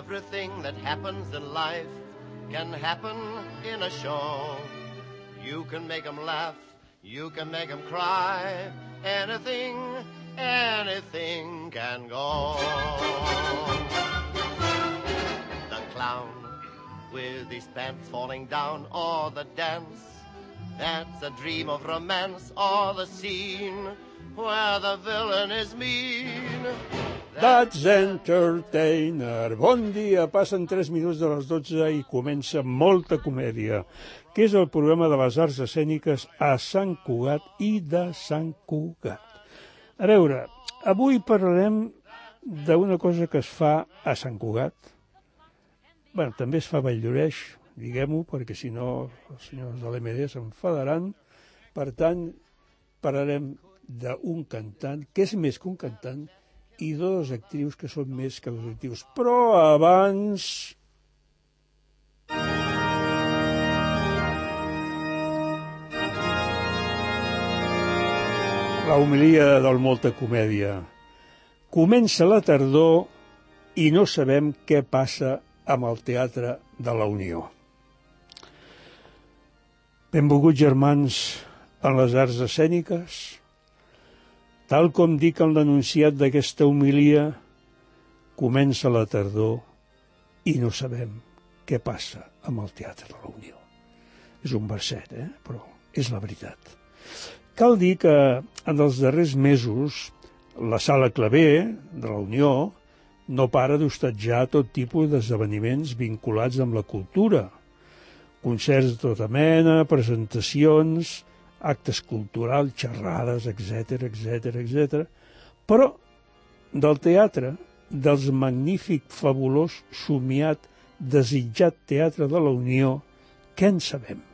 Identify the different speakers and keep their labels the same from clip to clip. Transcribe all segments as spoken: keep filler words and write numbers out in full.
Speaker 1: Everything that happens in life can happen in a show. You can make them laugh, you can make them cry. Anything, anything can go. The clown with his pants falling down, or the dance that's a dream of romance, or the scene where the villain is mean.
Speaker 2: That's Entertainer. Bon dia, passen tres minuts de les dotze i comença Molta Comèdia, que és el programa de les arts escèniques a Sant Cugat i de Sant Cugat. A veure, avui parlarem d'una cosa que es fa a Sant Cugat. Bé, també es fa a Valldoreix, diguem-ho, perquè si no els senyors de l'M D s'enfadaran. Per tant, parlarem d'un cantant, que és més que un cantant, i dues actrius que són més que dos actrius. Però abans... la homilia del Molta Comèdia. Comença la tardor i no sabem què passa amb el Teatre de la Unió. Benvolguts germans en les arts escèniques, tal com dic en l'enunciat d'aquesta homilia, comença la tardor i no sabem què passa amb el Teatre de la Unió. És un verset, eh? Però és la veritat. Cal dir que en els darrers mesos la Sala Clavé de la Unió no para d'hostatjar tot tipus d'esdeveniments vinculats amb la cultura. Concerts de tota mena, presentacions, actes culturals, xerrades, etcètera, etcètera, etcètera. Però del teatre, dels magnífic, fabulós, somiat, desitjat Teatre de la Unió, què en sabem?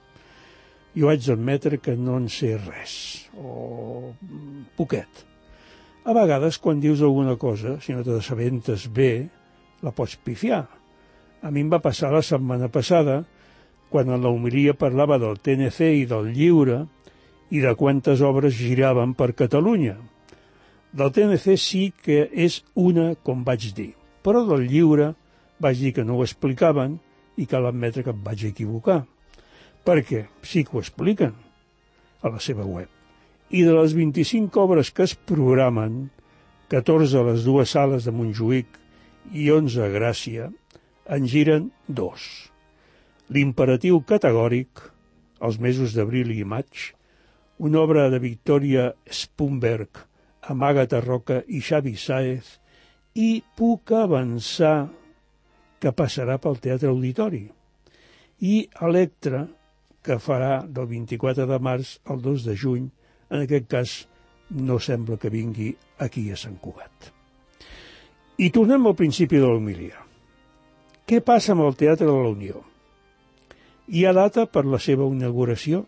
Speaker 2: Jo haig d'admetre que no en sé res, o poquet. A vegades, quan dius alguna cosa, si no te n'assabentes bé, la pots pifiar. A mi em va passar la setmana passada, quan en la homilia parlava del T N C i del lliure, i de quantes obres giraven per Catalunya. Del T N C sí que és una, com vaig dir, però del lliure vaig dir que no ho explicaven i cal admetre que em vaig equivocar. Perquè sí que ho expliquen a la seva web. I de les vint-i-cinc obres que es programen, catorze a les dues sales de Montjuïc i onze a Gràcia, en giren dos. L'imperatiu categòric, els mesos d'abril i maig, una obra de Victoria Spunberg amb Àgata Roca i Xavi Sáez, i puc avançar que passarà pel Teatre Auditori. I Electra, que farà del vint-i-quatre de març al dos de juny, en aquest cas no sembla que vingui aquí a Sant Cugat. I tornem al principi de l'homilia. Què passa amb el Teatre de la Unió? Hi ha data per la seva inauguració?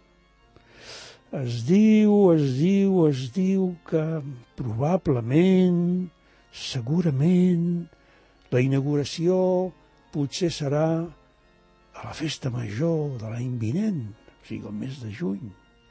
Speaker 2: Es diu, es diu, es diu que probablement, segurament, la inauguració potser serà a la festa major de l'any vinent, o sigui, el mes de juny.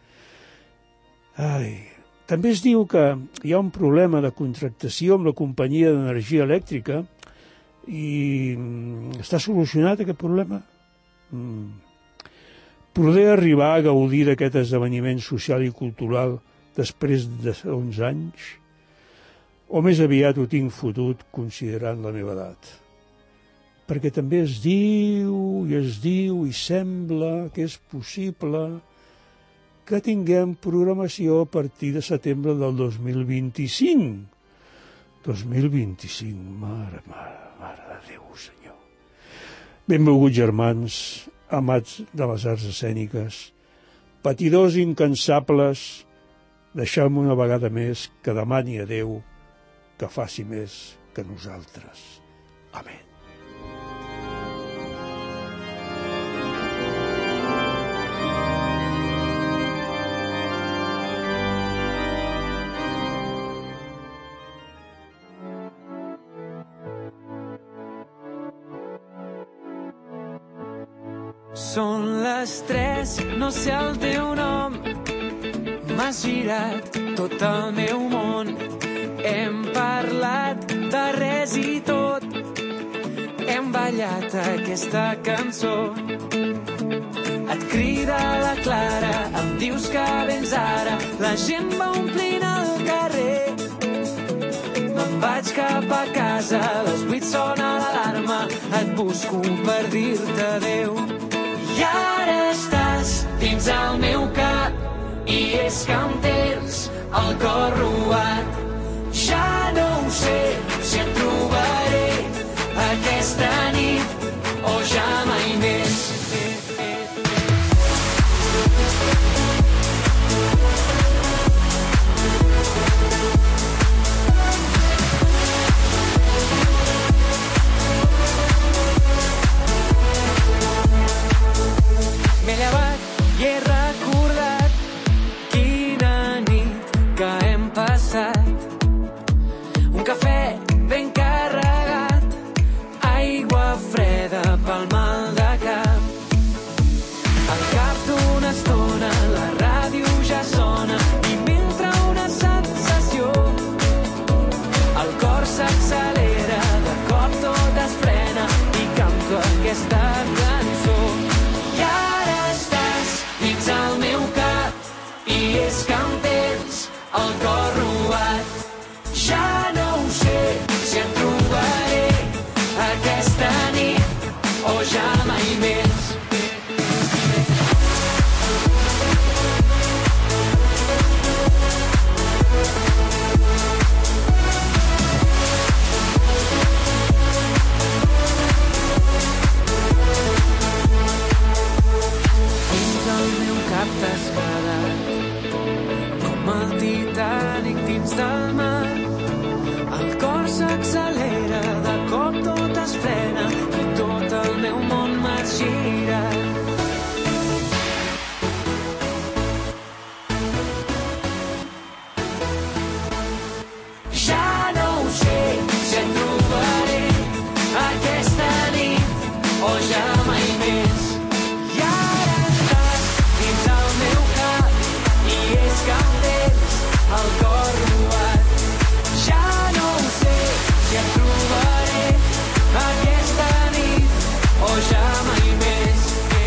Speaker 2: Ai, també es diu que hi ha un problema de contractació amb la companyia d'energia elèctrica i està solucionat aquest problema. Mm. Poder arribar a gaudir d'aquest esdeveniment social i cultural després d'onze anys, o més aviat ho tinc fotut considerant la meva edat. Perquè també es diu i es diu i sembla que és possible que tinguem programació a partir de setembre del dos mil vint-i-cinc. dos mil vint-i-cinc, mare, mare, mare de Déu, senyor. Benvolguts germans, amats de les arts escèniques, patidors incansables, deixeu-me una vegada més que demani a Déu que faci més que nosaltres. Amén.
Speaker 3: Són les tres, no sé el teu nom, m'has girat tot el meu món. Hem parlat de res i tot, ballat aquesta cançó. Et crida la Clara, em dius que vens ara, la gent va omplint el carrer. Me'n vaig cap a casa, a les vuit sona l'alarma, et busco per dir-te adéu. I ara estàs dins el meu cap, i és que em tens el cor robat. Ja no ho sé si et trobaré aquesta nit o ja mai més. M'he llevat i he recordat quina nit que hem passat. Un cafè ben carregat, aigua freda pel mal de cap. Al cap d'una estona la ràdio ja sona i m'entra una sensació. El cor s'accelera, de cop tot es frena i canto aquesta cançó. I ara estàs dins el meu cap i és que em tens el cor robat. Ja no ho sé si et trobaré aquesta nit o ja mai més. Dins el meu cap t'has quedat com el Titanic dins del mar. El cor s'accelera, de cop tot es frena i tot el meu món m'ha girat. Ja no ho sé si et trobaré aquesta nit o ja mai més. I ara estàs dins el meu cap i és que em tens el cor robat. Ja no ho sé si et trobaré aquesta nit o ja mai més.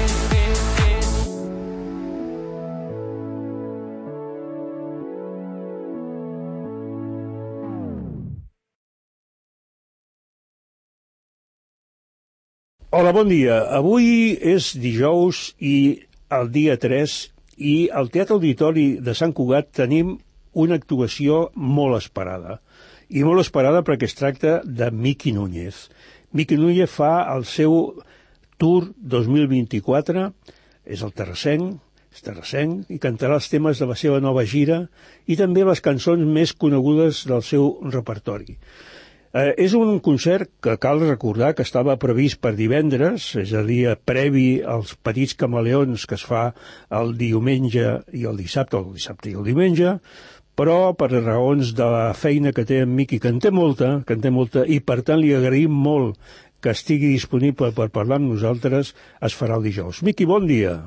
Speaker 2: Hola, bon dia. Avui és dijous i el dia tres i al Teatre Auditori de Sant Cugat tenim una actuació molt esperada. I molt esperada perquè es tracta de Miqui Núñez. Miqui Núñez fa el seu Tour dos mil vint-i-quatre, és el terrassenc, és terrassenc, i cantarà els temes de la seva nova gira i també les cançons més conegudes del seu repertori. Eh, és un concert que cal recordar que estava previst per divendres, és a dir, previ als Petits Camaleons que es fa el diumenge i el dissabte, o el dissabte i el diumenge, però per raons de la feina que té en Miqui, que en té molta, que en té molta, i per tant li agraïm molt que estigui disponible per parlar amb nosaltres, es farà el dijous. Miqui, bon dia.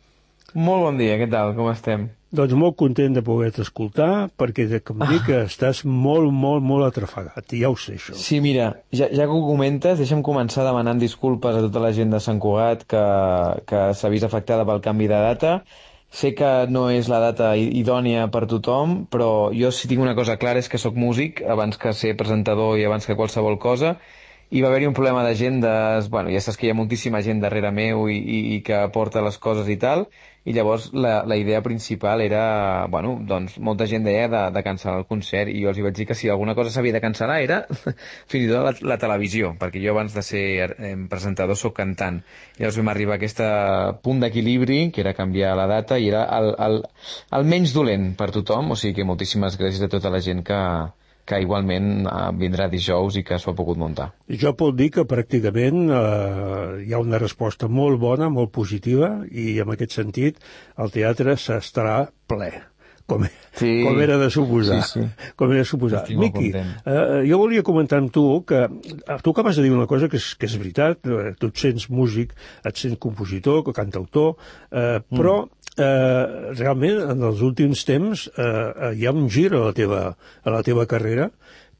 Speaker 4: Molt bon dia, què tal? Com estem?
Speaker 2: Doncs molt content de poder-te escoltar, perquè com dic que estàs molt, molt, molt atrafegat, i ja ho sé, això.
Speaker 4: Sí, mira, ja, ja que ho comentes, deixa'm començar demanant disculpes a tota la gent de Sant Cugat que, que s'ha vist afectada pel canvi de data. Sé que no és la data idònia per tothom, però jo sí tinc una cosa clara, és que sóc músic abans que ser presentador i abans que qualsevol cosa, i va haver-hi un problema d'agendes, bueno, ja saps que hi ha moltíssima gent darrere meu i, i, i que porta les coses i tal, i llavors la, la idea principal era, bueno, doncs molta gent deia de, de cancel·lar el concert, i jo els hi vaig dir que si alguna cosa s'havia de cancel·lar era fins i tot la, la televisió, perquè jo abans de ser eh, presentador sóc cantant. I llavors vam arribar a aquest punt d'equilibri, que era canviar la data, i era el, el, el menys dolent per tothom, o sigui que moltíssimes gràcies a tota la gent que, que igualment eh, vindrà dijous i que s'ho ha pogut muntar.
Speaker 2: Jo puc dir que pràcticament eh, hi ha una resposta molt bona, molt positiva, i en aquest sentit el teatre s'estarà ple, com, sí, com era de suposar. Sí, sí. Com era de suposar. Miqui, eh, jo volia comentar amb tu que tu acabes de dir una cosa que és, que és veritat, tu et sents músic, et sents compositor, cantautor, eh, però mm. Eh, realment en els últims temps eh, hi ha un gir a la teva, a la teva carrera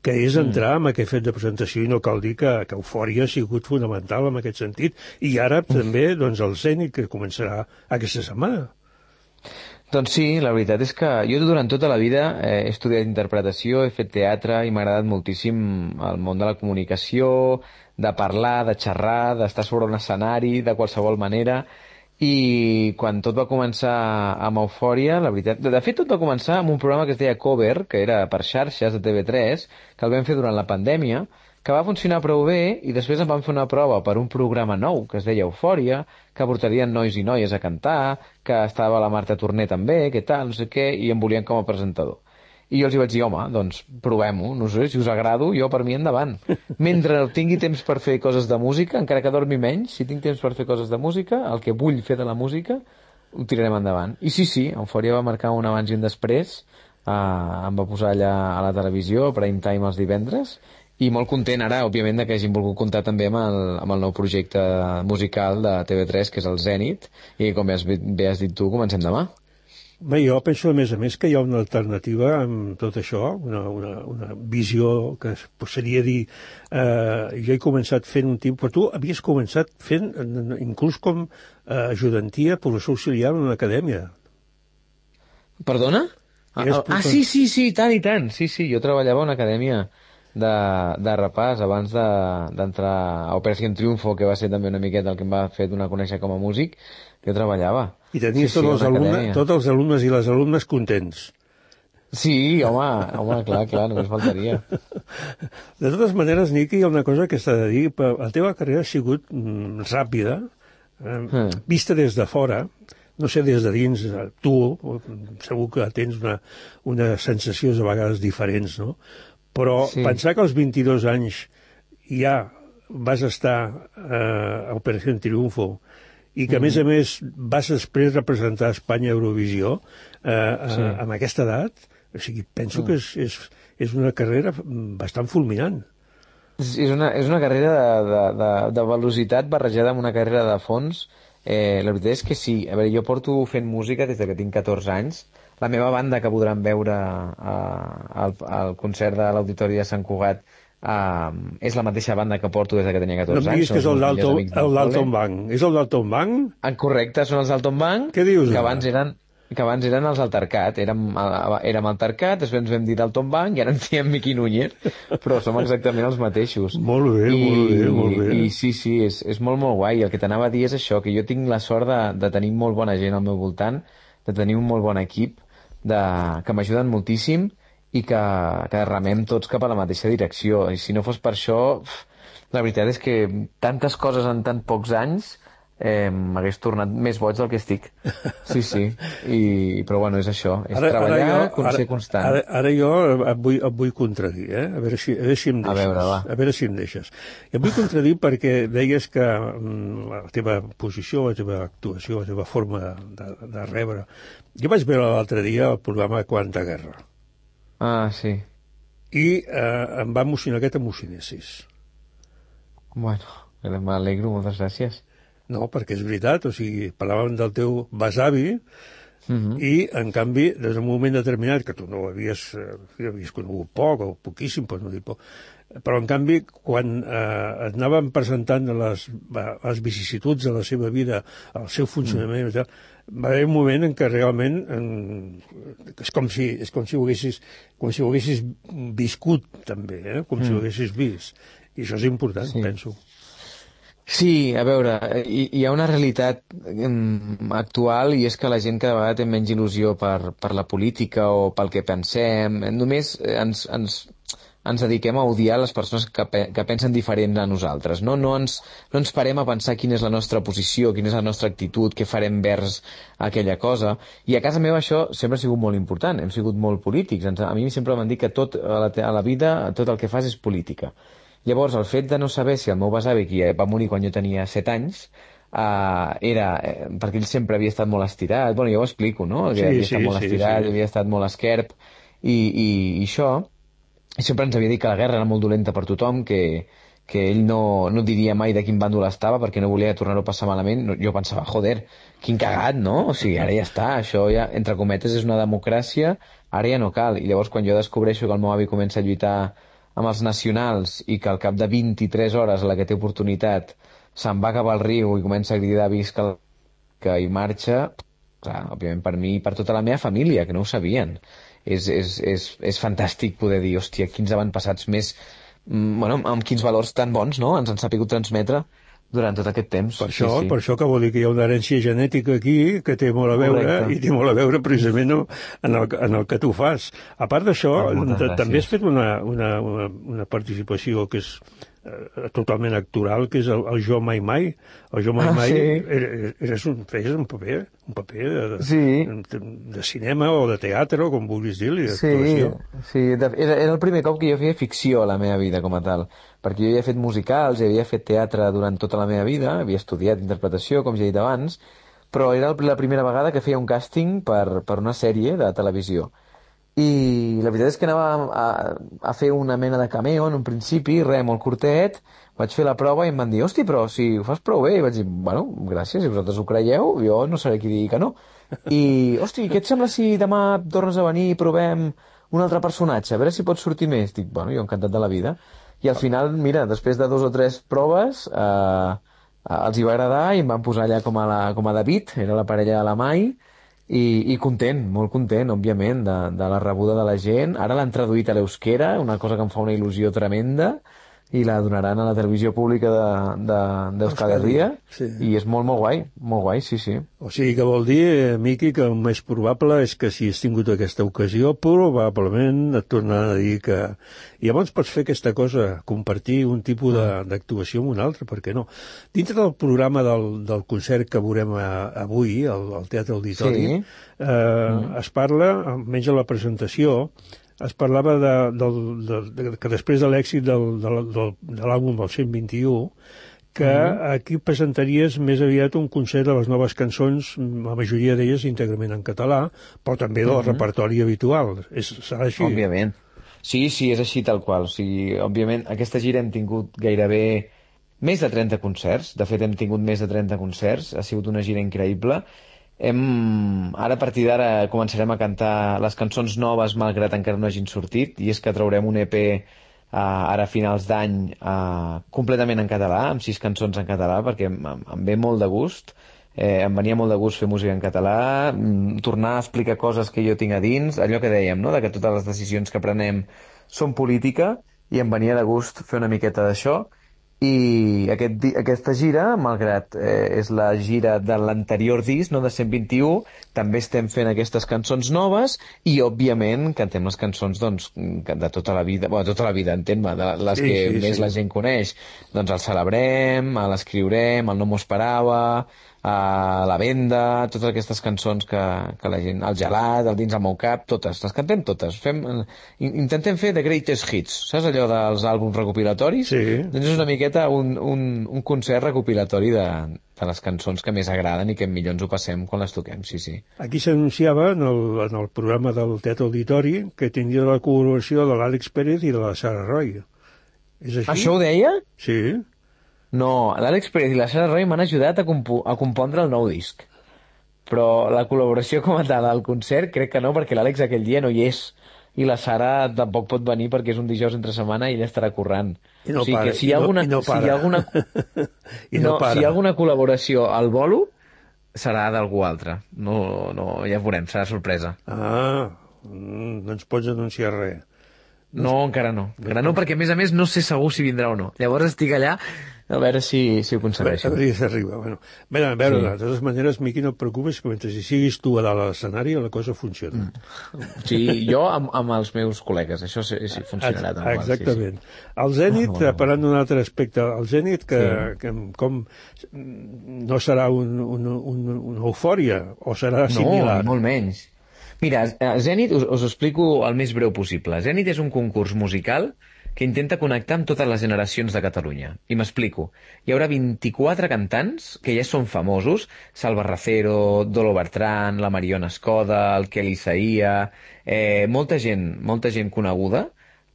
Speaker 2: que és entrar en aquest fet de presentació, i no cal dir que, que Eufòria ha sigut fonamental en aquest sentit. I ara també doncs, el Zènit, que començarà aquesta setmana.
Speaker 4: Doncs sí, la veritat és que jo durant tota la vida he estudiat interpretació, he fet teatre i m'ha agradat moltíssim el món de la comunicació, de parlar, de xerrar, d'estar sobre un escenari, de qualsevol manera. I quan tot va començar amb Eufòria, la veritat... De fet, tot va començar amb un programa que es deia Cover, que era per xarxes de T V tres, que el vam fer durant la pandèmia, que va funcionar prou bé, i després em van fer una prova per un programa nou, que es deia Eufòria, que portarien nois i noies a cantar, que estava la Marta Torné també, què tal, no sé què, i em volien com a presentador. I jo els hi vaig dir, home, doncs provem-ho, no sé, si us agrado, jo per mi endavant. Mentre tingui temps per fer coses de música, encara que dormi menys, si tinc temps per fer coses de música, el que vull fer de la música, ho tirarem endavant. I sí, sí, Eufòria va marcar un abans i un després, eh, em va posar allà a la televisió, a prime time els divendres, i molt content ara, òbviament, que hagin volgut comptar també amb el, amb el nou projecte musical de T V tres, que és el Zènit, i com bé has, bé has dit tu, comencem demà.
Speaker 2: Bé, jo penso, a més a més, que hi ha una alternativa amb tot això, una, una, una visió que seria dir... Eh, jo he començat fent un tipus... Però tu havies començat fent, inclús com eh, ajudantia, professor auxiliar en una acadèmia.
Speaker 4: Perdona? Ah, ah, sí, sí, sí, tant i tant. Sí, sí, jo treballava a una acadèmia de, de repàs abans d'entrar de, a Operació Triunfo, que va ser també una miqueta el que em va fer donar a conèixer com a músic. Jo treballava.
Speaker 2: I tenies sí, tots, sí, els alumnes, tots els alumnes i les alumnes contents.
Speaker 4: Sí, home, home, clar, clar, només faltaria.
Speaker 2: De totes maneres, Niqui, hi ha una cosa que s'ha de dir. La teva carrera ha sigut mm, ràpida, eh, mm. vista des de fora, no sé, des de dins, tu segur que tens una, una sensacions a vegades diferents, no? Però sí. Pensar que als vint-i-dos anys ja vas estar eh, a Operació Triunfo i que, a més a més, vas després representar Espanya a Eurovisió eh, sí. a, amb aquesta edat, o sigui, penso mm. que és, és, és una carrera bastant fulminant.
Speaker 4: És, és, una, és una carrera de, de, de, de velocitat barrejada amb una carrera de fons. Eh, la veritat és que sí. A veure, jo porto fent música des de que tinc catorze anys. La meva banda, que podran veure eh, al, al concert de l'Auditori de Sant Cugat, Uh, és la mateixa banda que porto des que tenia catorze anys.
Speaker 2: No em diguis que és el Dalton, el Dalton Bank. És el Dalton Bank?
Speaker 4: Ah, correcte, són els Dalton Bank.
Speaker 2: Què dius?
Speaker 4: Que abans eren, que abans eren els Altercat. Érem, érem Altercat, després ens vam dir Dalton Bank i ara ens diem Miqui Núñez, però som exactament els mateixos.
Speaker 2: Molt bé, I, molt bé, molt bé.
Speaker 4: I sí, sí, és, és molt, molt guai. El que t'anava a dir és això, que jo tinc la sort de, de tenir molt bona gent al meu voltant, de tenir un molt bon equip, de, que m'ajuden moltíssim, i que, que remem tots cap a la mateixa direcció. I si no fos per això, la veritat és que tantes coses en tan pocs anys eh, m'hagués tornat més boig del que estic. Sí, sí. I, però bueno, és això. És ara, treballar, ara jo, ser constant.
Speaker 2: Ara, ara jo et vull, et vull contradir, eh? A veure si, a veure si em deixes.
Speaker 4: A veure, va.
Speaker 2: A veure si em deixes. I et vull contradir perquè deies que la teva posició, la teva actuació, la teva forma de, de rebre... Jo vaig veure l'altre dia el programa Quanta Guerra.
Speaker 4: Ah, sí.
Speaker 2: I eh, em va emocionar que t'emocionessis.
Speaker 4: Bueno, m'alegro, moltes gràcies.
Speaker 2: No, perquè és veritat, o sigui, parlàvem del teu besavi, uh-huh. i, en canvi, des d'un moment determinat, que tu no havies, eh, havies conegut poc, o poquíssim, però no dir poc, però, en canvi, quan eh, et anaven presentant les, les vicissituds de la seva vida, el seu funcionament, uh-huh. va haver un moment en què realment en, és com si, és com si ho haguessis, com si ho haguessis viscut també, eh? Com mm. si ho haguessis vist. I això és important, sí. Penso.
Speaker 4: Sí, a veure, hi, hi ha una realitat um, actual, i és que la gent cada vegada té menys il·lusió per, per la política o pel que pensem. Només ens, ens, ens dediquem a odiar les persones que, pe que pensen diferent a nosaltres. No? No, ens, no ens parem a pensar quina és la nostra posició, quina és la nostra actitud, què farem vers aquella cosa. I a casa meva això sempre ha sigut molt important. Hem sigut molt polítics. Ens, a mi sempre m'han dit que tot a la, a la vida, tot el que fas és política. Llavors, el fet de no saber si el meu besavi, que va morir quan jo tenia set anys, uh, era... Eh, perquè ell sempre havia estat molt estirat. Bueno, jo ho explico, no? Que sí, havia estat sí, molt sí, estirat, sí. havia estat molt esquerp, i, i, i això... I sempre ens havia dit que la guerra era molt dolenta per tothom, que, que ell no, no diria mai de quin bàndol estava perquè no volia tornar-ho a passar malament. Jo pensava, joder, quin cagat, no? O sigui, ara ja està, això ja, entre cometes, és una democràcia, ara ja no cal. I llavors, quan jo descobreixo que el meu avi comença a lluitar amb els nacionals i que al cap de vint-i-tres hores a la que té oportunitat se'n va cap al riu i comença a cridar visca el que hi marxa, clar, òbviament per mi i per tota la meva família, que no ho sabien. És, és, és, és fantàstic poder dir, hòstia, quins avantpassats més, bueno, amb quins valors tan bons, no?, ens han sapigut transmetre durant tot aquest temps.
Speaker 2: Per això,
Speaker 4: sí, sí.
Speaker 2: per això que vol dir que hi ha una herència genètica aquí que té molt a veure, correcte, i té molt a veure precisament en el, en el que tu fas. A part d'això, ah, també has fet una, una, una, una participació que és eh, totalment actoral, que és el, el Jo Mai Mai. El Jo Mai
Speaker 4: ah,
Speaker 2: Mai
Speaker 4: sí.
Speaker 2: eres, eres un, feies un paper, un paper de, de,
Speaker 4: sí.
Speaker 2: de, de cinema o de teatre, o com vulguis dir-li, d'actuació.
Speaker 4: Sí, sí. Era, era el primer cop que jo feia ficció a la meva vida com a tal, perquè jo havia fet musicals, havia fet teatre durant tota la meva vida, havia estudiat interpretació, com ja he dit abans, però era la primera vegada que feia un càsting per, per una sèrie de televisió. I la veritat és que anava a, a fer una mena de cameo en un principi, res, molt curtet, vaig fer la prova i em van dir, hosti, però si ho fas prou bé, i vaig dir, bueno, gràcies, si vosaltres ho creieu, jo no seré qui digui que no. I, hosti, què et sembla si demà tornes a venir i provem un altre personatge, a veure si pots sortir més? Dic, bueno, jo encantat de la vida. I al final, mira, després de dos o tres proves, eh, els hi va agradar i em van posar allà com a, la, com a David, era la parella de la Mai, i, i content, molt content, òbviament, de, de la rebuda de la gent. Ara l'han traduït a l'euskera, una cosa que em fa una il·lusió tremenda, i la donaran a la televisió pública d'Euskal Herria, sí. I és molt, molt guai, molt guai, sí, sí.
Speaker 2: O sigui que vol dir, Miqui, que el més probable és que si has tingut aquesta ocasió, probablement et tornaran a dir que... I llavors pots fer aquesta cosa, compartir un tipus d'actuació amb un altre, per què no? Dintre del programa del, del concert que veurem a, avui, al, al Teatre Auditori, sí. eh, mm. es parla, almenys a la presentació, es parlava de, de, de, de, que després de l'èxit del, de, de, de l'àlbum del cent vint-i-u, que uh-huh. aquí presentaries més aviat un concert de les noves cançons, la majoria d'elles íntegrament en català, però també del uh-huh. repertori habitual. És, serà així?
Speaker 4: Òbviament. Sí, sí, és així tal qual. O sigui, òbviament, aquesta gira hem tingut gairebé més de trenta concerts. De fet, hem tingut més de trenta concerts. Ha sigut una gira increïble. Hem... Ara, a partir d'ara, començarem a cantar les cançons noves, malgrat encara no hagin sortit, i és que traurem un E P uh, ara a finals d'any uh, completament en català, amb sis cançons en català, perquè em, em ve molt de gust, eh, em venia molt de gust fer música en català, mm, tornar a explicar coses que jo tinc a dins, allò que dèiem, no?, de que totes les decisions que prenem són política, i em venia de gust fer una miqueta d'això. I aquest, aquesta gira, malgrat eh, és la gira de l'anterior disc, no, de cent vint-i-u, també estem fent aquestes cançons noves i, òbviament, cantem les cançons doncs, de tota la vida, bueno, tota la vida, entén-me, de les sí, que sí, més sí. la gent coneix. Doncs el celebrem, l'escriurem, el no m'ho esperava, a la venda, totes aquestes cançons que, que la gent, el gelat, el dins al meu cap, totes, les cantem totes. Fem, intentem fer the greatest hits, saps allò dels àlbums recopilatoris?
Speaker 2: Sí.
Speaker 4: Doncs és una miqueta un, un, un concert recopilatori de, de les cançons que més agraden i que millor ens ho passem quan les toquem, sí, sí.
Speaker 2: Aquí s'anunciava en, el, en el programa del Teatre Auditori que tindria la col·laboració de l'Àlex Pérez i de la Sara Roy. És així?
Speaker 4: Això ho deia?
Speaker 2: Sí.
Speaker 4: No, l'Àlex Pérez i la Sara Roy m'han ajudat a, compo a compondre el nou disc. Però la col·laboració com a tal al concert crec que no, perquè l'Àlex aquell dia no hi és. I la Sara tampoc pot venir perquè és un dijous entre setmana i ella estarà currant.
Speaker 2: I no
Speaker 4: o sigui
Speaker 2: para,
Speaker 4: que si hi ha alguna,
Speaker 2: i no, i no para.
Speaker 4: Si hi ha alguna,
Speaker 2: I no,
Speaker 4: no
Speaker 2: para.
Speaker 4: Si hi ha alguna col·laboració al bolo, serà d'algú altre. No, no, ja veurem, serà sorpresa.
Speaker 2: Ah, no ens pots anunciar res.
Speaker 4: No, encara no. Encara no, perquè a més a més no sé segur si vindrà o no. Llavors estic allà a veure si, si ho aconsegueixo.
Speaker 2: A veure si s'arriba. Bueno, bé, a veure, sí. De totes maneres, Miqui, no et preocupes, que mentre si siguis tu a dalt a l'escenari, la cosa funciona.
Speaker 4: Mm. Sí, jo amb, amb els meus col·legues, això sí, sí funcionarà.
Speaker 2: Ex exactament. Sí, sí. El Zènit, oh, parlant d'un altre aspecte, el Zènit, que, sí. que com no serà un, un, un, una eufòria, o serà similar?
Speaker 4: No, molt menys. Mira, Zènit, us, us explico el més breu possible. Zènit és un concurs musical que intenta connectar amb totes les generacions de Catalunya. I m'explico. Hi haurà vint-i-quatre cantants que ja són famosos, Salva Racero, Dolo Bertran, la Mariona Escoda, el Kelly Isaia, eh, molta gent, molta gent coneguda,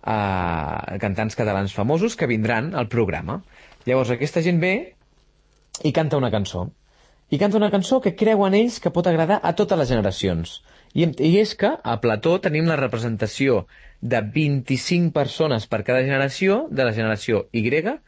Speaker 4: eh, cantants catalans famosos que vindran al programa. Llavors aquesta gent ve i canta una cançó. i canta una cançó que creuen ells que pot agradar a totes les generacions. I, i és que a Plató tenim la representació de vint-i-cinc persones per cada generació, de la generació Y,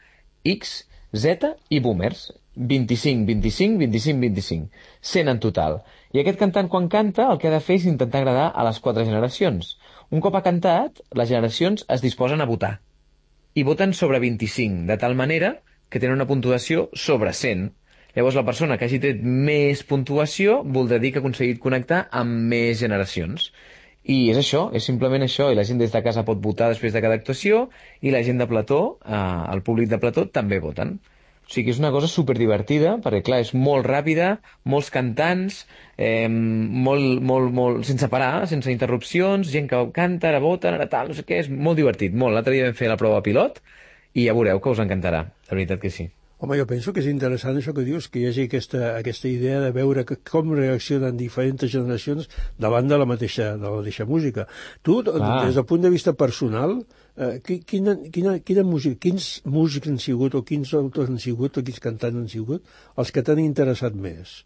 Speaker 4: X, Z i Boomers. vint-i-cinc, vint-i-cinc, vint-i-cinc, vint-i-cinc. cent en total. I aquest cantant, quan canta, el que ha de fer és intentar agradar a les quatre generacions. Un cop ha cantat, les generacions es disposen a votar. I voten sobre vint-i-cinc, de tal manera que tenen una puntuació sobre cent. Llavors, la persona que hagi tret més puntuació voldrà dir que ha aconseguit connectar amb més generacions. I és això, és simplement això, i la gent des de casa pot votar després de cada actuació, i la gent de Plató, eh, el públic de Plató, també voten. O sigui que és una cosa superdivertida, perquè clar, és molt ràpida, molts cantants, eh, molt, molt, molt, sense parar, sense interrupcions, gent que canta, ara vota, ara tal, no sé què, és molt divertit, molt. L'altre dia vam fer la prova pilot i ja veureu que us encantarà, de veritat que sí.
Speaker 2: Home, jo penso que és interessant això que dius, que hi hagi aquesta, aquesta idea de veure que, com reaccionen diferents generacions davant de la mateixa, de la mateixa música. Tu, ah. des del punt de vista personal, eh, quina, quina, quina música, quins músics han sigut, o quins autors han sigut, o quins cantants han sigut, els que t'han interessat més?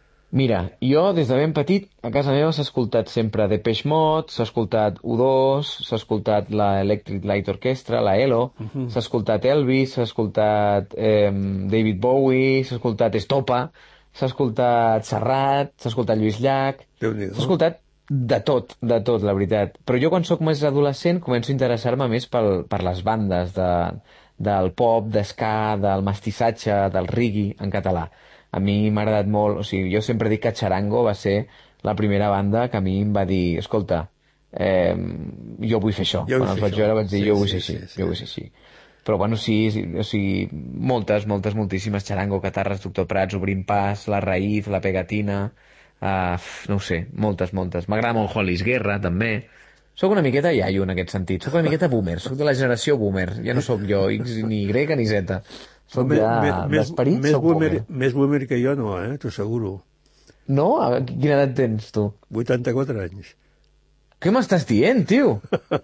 Speaker 4: Mira, jo des de ben petit a casa meva s'ha escoltat sempre Depeche Mode, s'ha escoltat U dos, s'ha escoltat la Electric Light Orchestra, la E L O, uh-huh. s'ha escoltat Elvis, s'ha escoltat eh, David Bowie, s'ha escoltat Estopa, s'ha escoltat Serrat, s'ha escoltat Lluís Llach, s'ha escoltat de tot, de tot, la veritat. Però jo quan sóc més adolescent començo a interessar-me més pel, per les bandes de, del pop, d'esca, del mestissatge, del reggae en català. A mi m'ha agradat molt, o sigui, jo sempre dic que Charango va ser la primera banda que a mi em va dir, escolta, eh, jo vull fer això.
Speaker 2: Jo
Speaker 4: Quan els vaig veure vaig dir,
Speaker 2: sí,
Speaker 4: jo vull
Speaker 2: sí,
Speaker 4: ser així,
Speaker 2: sí, sí.
Speaker 4: jo vull ser així. Però bueno, sí, sí, o sigui, moltes, moltes, moltíssimes, Charango, Catarres, Doctor Prats, Obrim Pas, La Raïz, La Pegatina, uh, no ho sé, moltes, moltes. M'agrada molt Hollis Guerra, també. Soc una miqueta iaio en aquest sentit, soc una miqueta boomer, soc de la generació boomer, ja no sóc jo, X, ni Y, ni Z. Soc ja d'esperit, soc boomer.
Speaker 2: Més boomer que jo no, eh? T'ho asseguro.
Speaker 4: No? Quina edat tens, tu?
Speaker 2: vuitanta-quatre anys.
Speaker 4: Què m'estàs dient, tio?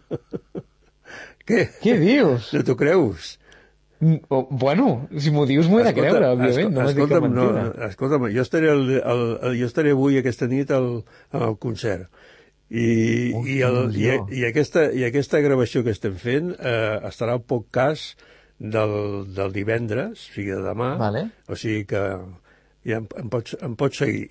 Speaker 2: Què?
Speaker 4: Què dius?
Speaker 2: No t'ho creus?
Speaker 4: Oh, bueno, si m'ho dius m'ho he de creure, òbviament, no m'has dit cap mentida.
Speaker 2: No, escolta'm, jo estaré, el, el, el, jo estaré avui aquesta nit al, al concert. I, oh, i, el, i, i, aquesta, i aquesta gravació que estem fent eh, estarà al podcast del, del divendres, o sigui, de demà,
Speaker 4: vale.
Speaker 2: O sigui que ja em, em, pots, em pots seguir.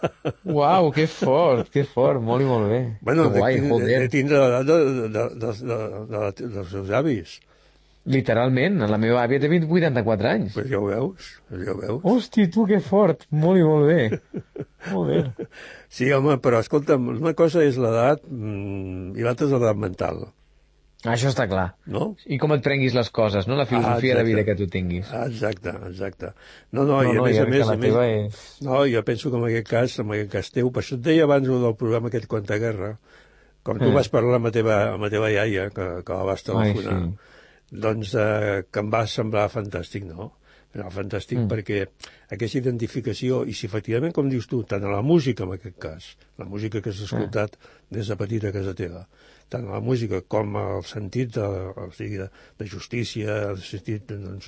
Speaker 4: Uau, que fort, que fort, molt i molt bé.
Speaker 2: Bueno,
Speaker 4: que guai,
Speaker 2: de, de, de tindre l'edat de, de, de, de, de, de, dels seus avis.
Speaker 4: Literalment, la meva àvia té vuitanta-quatre anys.
Speaker 2: Pues ja ho veus, ja ho veus.
Speaker 4: Hosti, tu, que fort, molt i molt bé. Molt bé.
Speaker 2: Sí, home, però escolta'm, una cosa és l'edat mm, i l'altra és l'edat mental.
Speaker 4: Això està clar.
Speaker 2: No?
Speaker 4: I com et prenguis les coses, no? La filosofia ah, de vida que tu tinguis.
Speaker 2: Ah, exacte, exacte. No, no, no i a
Speaker 4: no,
Speaker 2: més a més... A més
Speaker 4: és...
Speaker 2: No, jo penso que en aquest cas, en aquest cas teu, per això et deia abans del programa aquest Quanta Guerra, com tu eh. vas parlar amb la teva, amb la teva iaia, que, que la vas telefonar, Ai, sí. doncs eh, que em va semblar fantàstic, no? No, fantàstic mm. perquè aquesta identificació, i si efectivament, com dius tu, tant a la música en aquest cas, la música que has escoltat eh. des de petita a casa teva, tant a la música com al sentit de, o sigui, de, de justícia, el sentit doncs,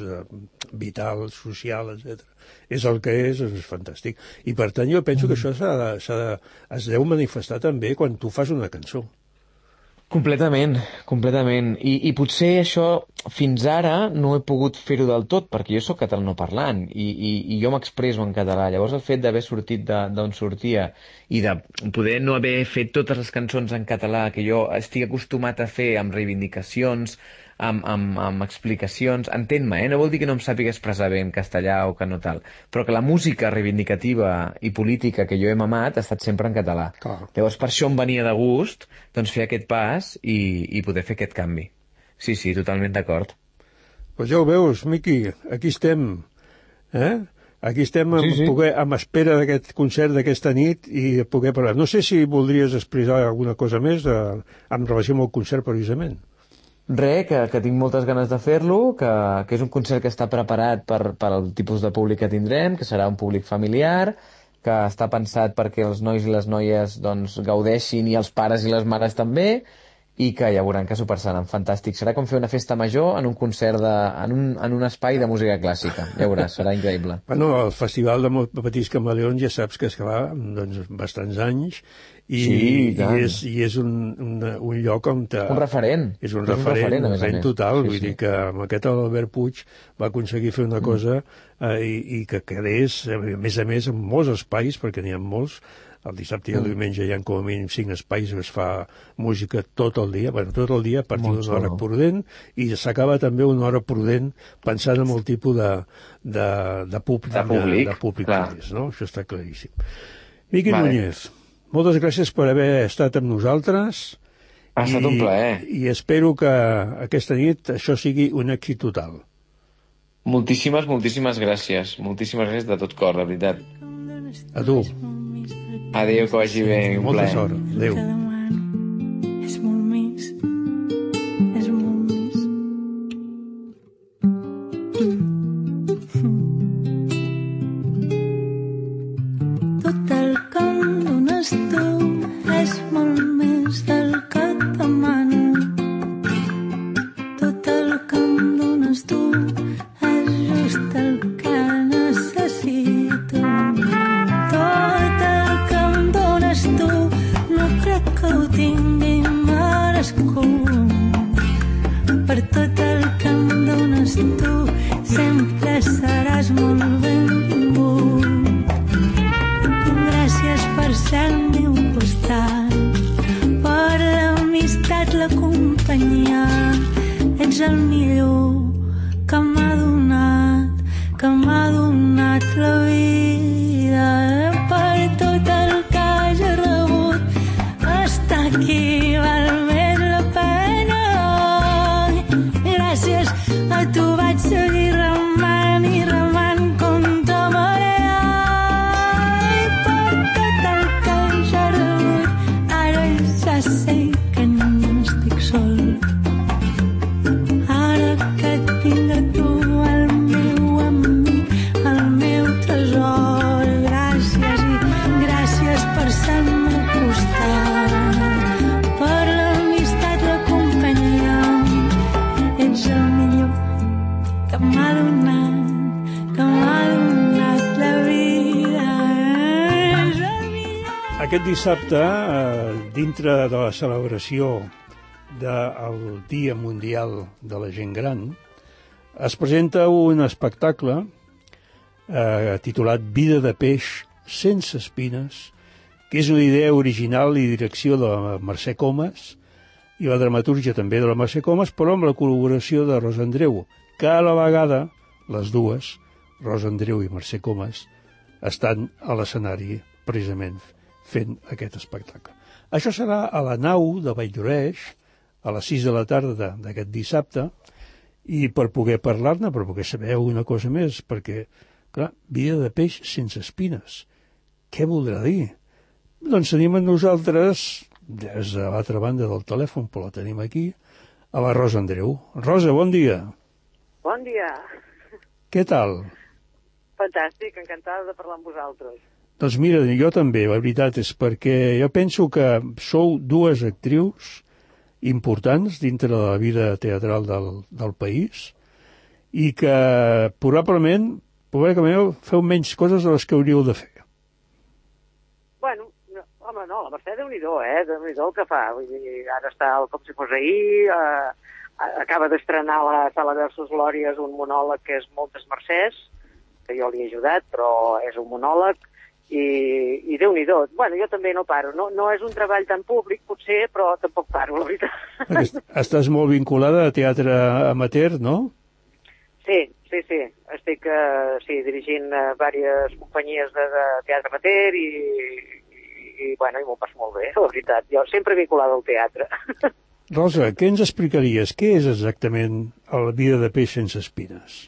Speaker 2: vital, social, etcètera. És el que és, és fantàstic. I per tant jo penso mm. que això s'ha de, s'ha de, es deu manifestar també quan tu fas una cançó.
Speaker 4: Completament, completament. I, i potser això fins ara no he pogut fer-ho del tot, perquè jo sóc catalanoparlant i, i, i jo m'expreso en català. Llavors el fet d'haver sortit d'on sortia i de poder no haver fet totes les cançons en català que jo estic acostumat a fer amb reivindicacions, amb, amb, amb explicacions, entén-me, eh? No vol dir que no em sàpiga expressar bé en castellà o que no tal, però que la música reivindicativa i política que jo he mamat ha estat sempre en català. Clar. Llavors per això em venia de gust doncs, fer aquest pas i, i poder fer aquest canvi. Sí, sí, totalment d'acord.
Speaker 2: Pues ja ho veus, Miqui, aquí estem, eh? Aquí estem amb, sí, sí. Poder, amb espera d'aquest concert d'aquesta nit i poder parlar. No sé si voldries expressar alguna cosa més eh, en relació amb el concert, precisament.
Speaker 4: Re, que, que tinc moltes ganes de fer-lo, que, que és un concert que està preparat per, per al tipus de públic que tindrem, que serà un públic familiar, que està pensat perquè els nois i les noies doncs, gaudeixin i els pares i les mares també, i que ja veuran que s'ho passaran fantàstic. Serà com fer una festa major en un concert, de, en, un, en un espai de música clàssica. Ja veuràs, serà increïble.
Speaker 2: Bueno, el Festival de Petits Camaleons ja saps que es fa doncs, bastants anys i,
Speaker 4: sí, i,
Speaker 2: i és, i és un, un, un lloc on... Te,
Speaker 4: un referent.
Speaker 2: És un
Speaker 4: és
Speaker 2: referent,
Speaker 4: un referent,
Speaker 2: un referent total.
Speaker 4: Sí,
Speaker 2: vull
Speaker 4: sí.
Speaker 2: dir que amb aquest Albert Puig va aconseguir fer una cosa eh, i, i que quedés, a més a més, en molts espais, perquè n'hi ha molts. El dissabte i el diumenge hi ha com a mínim cinc espais on es fa música tot el dia, bueno, tot el dia a partir d'una hora prudent, i s'acaba també una hora prudent pensant en el tipus de, de, de, pub,
Speaker 4: de públic,
Speaker 2: de, de públic
Speaker 4: clar.
Speaker 2: que és, no? Això està claríssim. Miqui
Speaker 4: vale.
Speaker 2: Núñez, moltes gràcies per haver estat amb nosaltres.
Speaker 4: Ha estat
Speaker 2: i,
Speaker 4: un plaer.
Speaker 2: I espero que aquesta nit això sigui un èxit total.
Speaker 4: Moltíssimes, moltíssimes gràcies. Moltíssimes gràcies de tot cor, de veritat.
Speaker 2: A tu.
Speaker 4: Adéu, que vagi bé.
Speaker 2: Molta sort. Adéu.
Speaker 3: És molt més, és molt més. Tot el que em dones tu és molt més del que et demano. Tot el que em dones tu és just el que necessito. Tot el que em dones tu no crec que ho tingui merescut. Per tot el que em dones tu sempre seràs molt benvingut. Gràcies per ser al meu costat, per l'amistat, la companyia. Ets el millor que m'ha donat, que m'ha donat la vida. Per tot el que hagi rebut, estar aquí val més la pena. Gràcies a tu vaig seguir remant i remant contra marea. I per tot el que ja he rebut, ara ja sé que no estic sol. Ara que et tinc a tu, el meu amic, el meu tresor. Gràcies i gràcies per ser al meu costat, per l'amistat, la companyia. Ets el millor que m'ha donat, que m'ha donat la vida. És el millor.
Speaker 2: Aquest dissabte, eh, dintre de la celebració del Dia Mundial de la Gent Gran, es presenta un espectacle eh, titulat Vida de peix sense espines, que és una idea original i direcció de la Mercè Comas i la dramatúrgia també de la Mercè Comas, però amb la col·laboració de Rosa Andreu, que a la vegada, les dues, Rosa Andreu i Mercè Comas, estan a l'escenari precisament fent aquest espectacle. Això serà a la nau de Valldoreix, a les sis de la tarda d'aquest dissabte, i per poder parlar-ne, per poder saber una cosa més, perquè, clar, vida de peix sense espines. Què voldrà dir? Doncs tenim amb nosaltres, des de l'altra banda del telèfon, però la tenim aquí, a la Rosa Andreu. Rosa, bon dia.
Speaker 5: Bon dia.
Speaker 2: Què tal?
Speaker 5: Fantàstic, encantada de parlar amb vosaltres.
Speaker 2: Doncs mira, jo també, la veritat és perquè jo penso que sou dues actrius importants dintre de la vida teatral del, del país i que probablement, probablement feu menys coses de les que hauríeu de fer.
Speaker 5: Bueno, no, home, no, la Mercè Déu-n'hi-do, eh? Déu-n'hi-do el que fa. Vull dir, ara està el com si fos ahir, eh, acaba d'estrenar a la Sala Versus Glòries un monòleg que és Moltes Mercès, que jo li he ajudat, però és un monòleg, i, i Déu-n'hi-do. Bueno, jo també no paro. No, no és un treball tan públic, potser, però tampoc paro, la veritat.
Speaker 2: Estàs molt vinculada a teatre amateur, no?
Speaker 5: Sí, sí, sí. Estic uh, sí, dirigint uh, diverses companyies de, de teatre amateur i, i, i, bueno, i m'ho passo molt bé, la veritat. Jo sempre vinculada al teatre.
Speaker 2: Rosa, què ens explicaries? Què és exactament la vida de peix sense espines?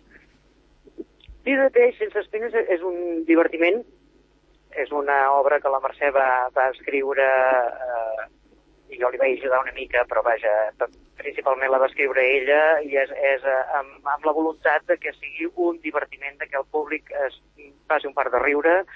Speaker 5: Vida de peix sense espines és un divertiment. És una obra que la Mercè va, va escriure, eh, i jo li vaig ajudar una mica, però vaja, principalment la va escriure ella, i és, és eh, amb, amb la voluntat de que sigui un divertiment, de que el públic es faci un part de riure,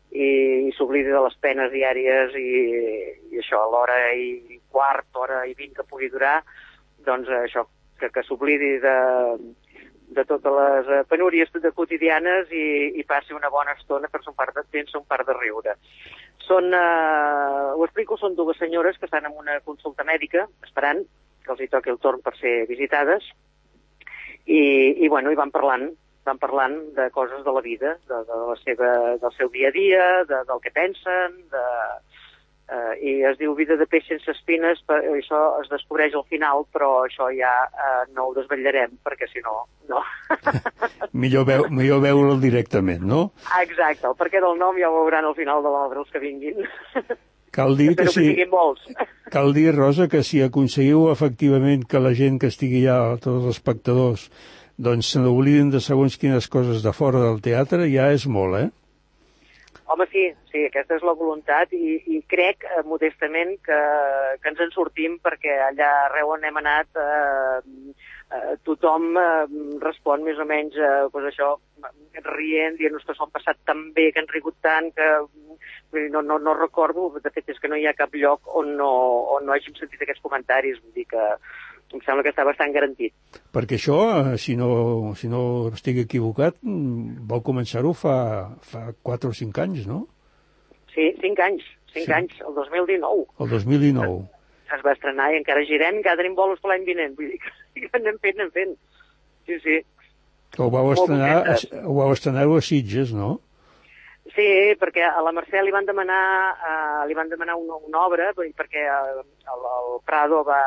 Speaker 5: i, i s'oblidi de les penes diàries i, i això, a l'hora i quart, hora i vint que pugui durar, doncs això, que, que s'oblidi de, de totes les penúries quotidianes i, i passi una bona estona per un par de temps, un par de riure. Són, eh, ho explico, són dues senyores que estan en una consulta mèdica, esperant que els hi toqui el torn per ser visitades, i, i bueno, i van parlant, van parlant de coses de la vida, de, de la seva, del seu dia a dia, de, del que pensen, de, eh, i es diu Vida de peix sense espines, per, això es descobreix al final, però això ja eh, no ho desvetllarem, perquè si no, no.
Speaker 2: millor veu, millor veure'l directament, no?
Speaker 5: Exacte, el perquè del nom ja ho veuran al final de l'obra els que vinguin.
Speaker 2: Cal dir que,
Speaker 5: que
Speaker 2: si,
Speaker 5: siguin molts.
Speaker 2: cal dir, Rosa, que si aconseguiu efectivament que la gent que estigui allà, tots els espectadors, doncs se n'oblidin de segons quines coses de fora del teatre, ja és molt, eh?
Speaker 5: Home, sí, sí, aquesta és la voluntat i, i crec, eh, modestament, que, que ens en sortim perquè allà arreu on hem anat eh, eh, tothom eh, respon més o menys eh, pues això, rient, dient-nos que s'ho han passat tan bé, que han rigut tant, que no, no, no recordo, de fet és que no hi ha cap lloc on no, on no hàgim sentit aquests comentaris, vull dir que em sembla que està bastant garantit.
Speaker 2: Perquè això, si no, si no estic equivocat, vau començar-ho fa, fa quatre o cinc anys, no?
Speaker 5: Sí, cinc anys, cinc sí. anys, el dos mil dinou.
Speaker 2: El dos mil dinou.
Speaker 5: Es, es va estrenar i encara girem, encara tenim bolos per l'any vinent, vull dir que anem fent, anem fent. Sí, sí.
Speaker 2: Ho vau estrenar, ho vau estrenar a Sitges, no?
Speaker 5: Sí, perquè a la Mercè li van demanar, uh, li van demanar una, una obra, perquè uh, el, el Prado va,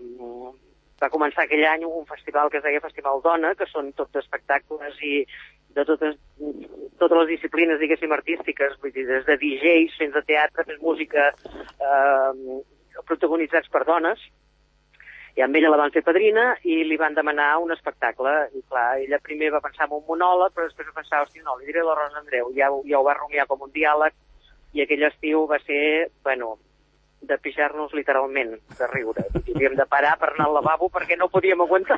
Speaker 5: va començar aquell any un festival que es deia Festival Dona, que són tots espectacles i de totes, totes les disciplines, diguéssim, artístiques, vull dir, des de D Js fins a teatre, fins música, eh, protagonitzats per dones. I amb ella la van fer padrina i li van demanar un espectacle. I clar, ella primer va pensar en un monòleg, però després va pensar, hosti, no, li diré la Rosa Andreu. Ja, ja ho va rumiar com un diàleg i aquell estiu va ser, bueno, de pixar-nos literalment, de riure. I havíem de parar per anar al lavabo perquè no podíem aguantar.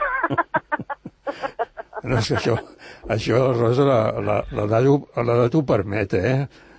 Speaker 2: No, és que això, això, Rosa, l'edat ho permet, eh?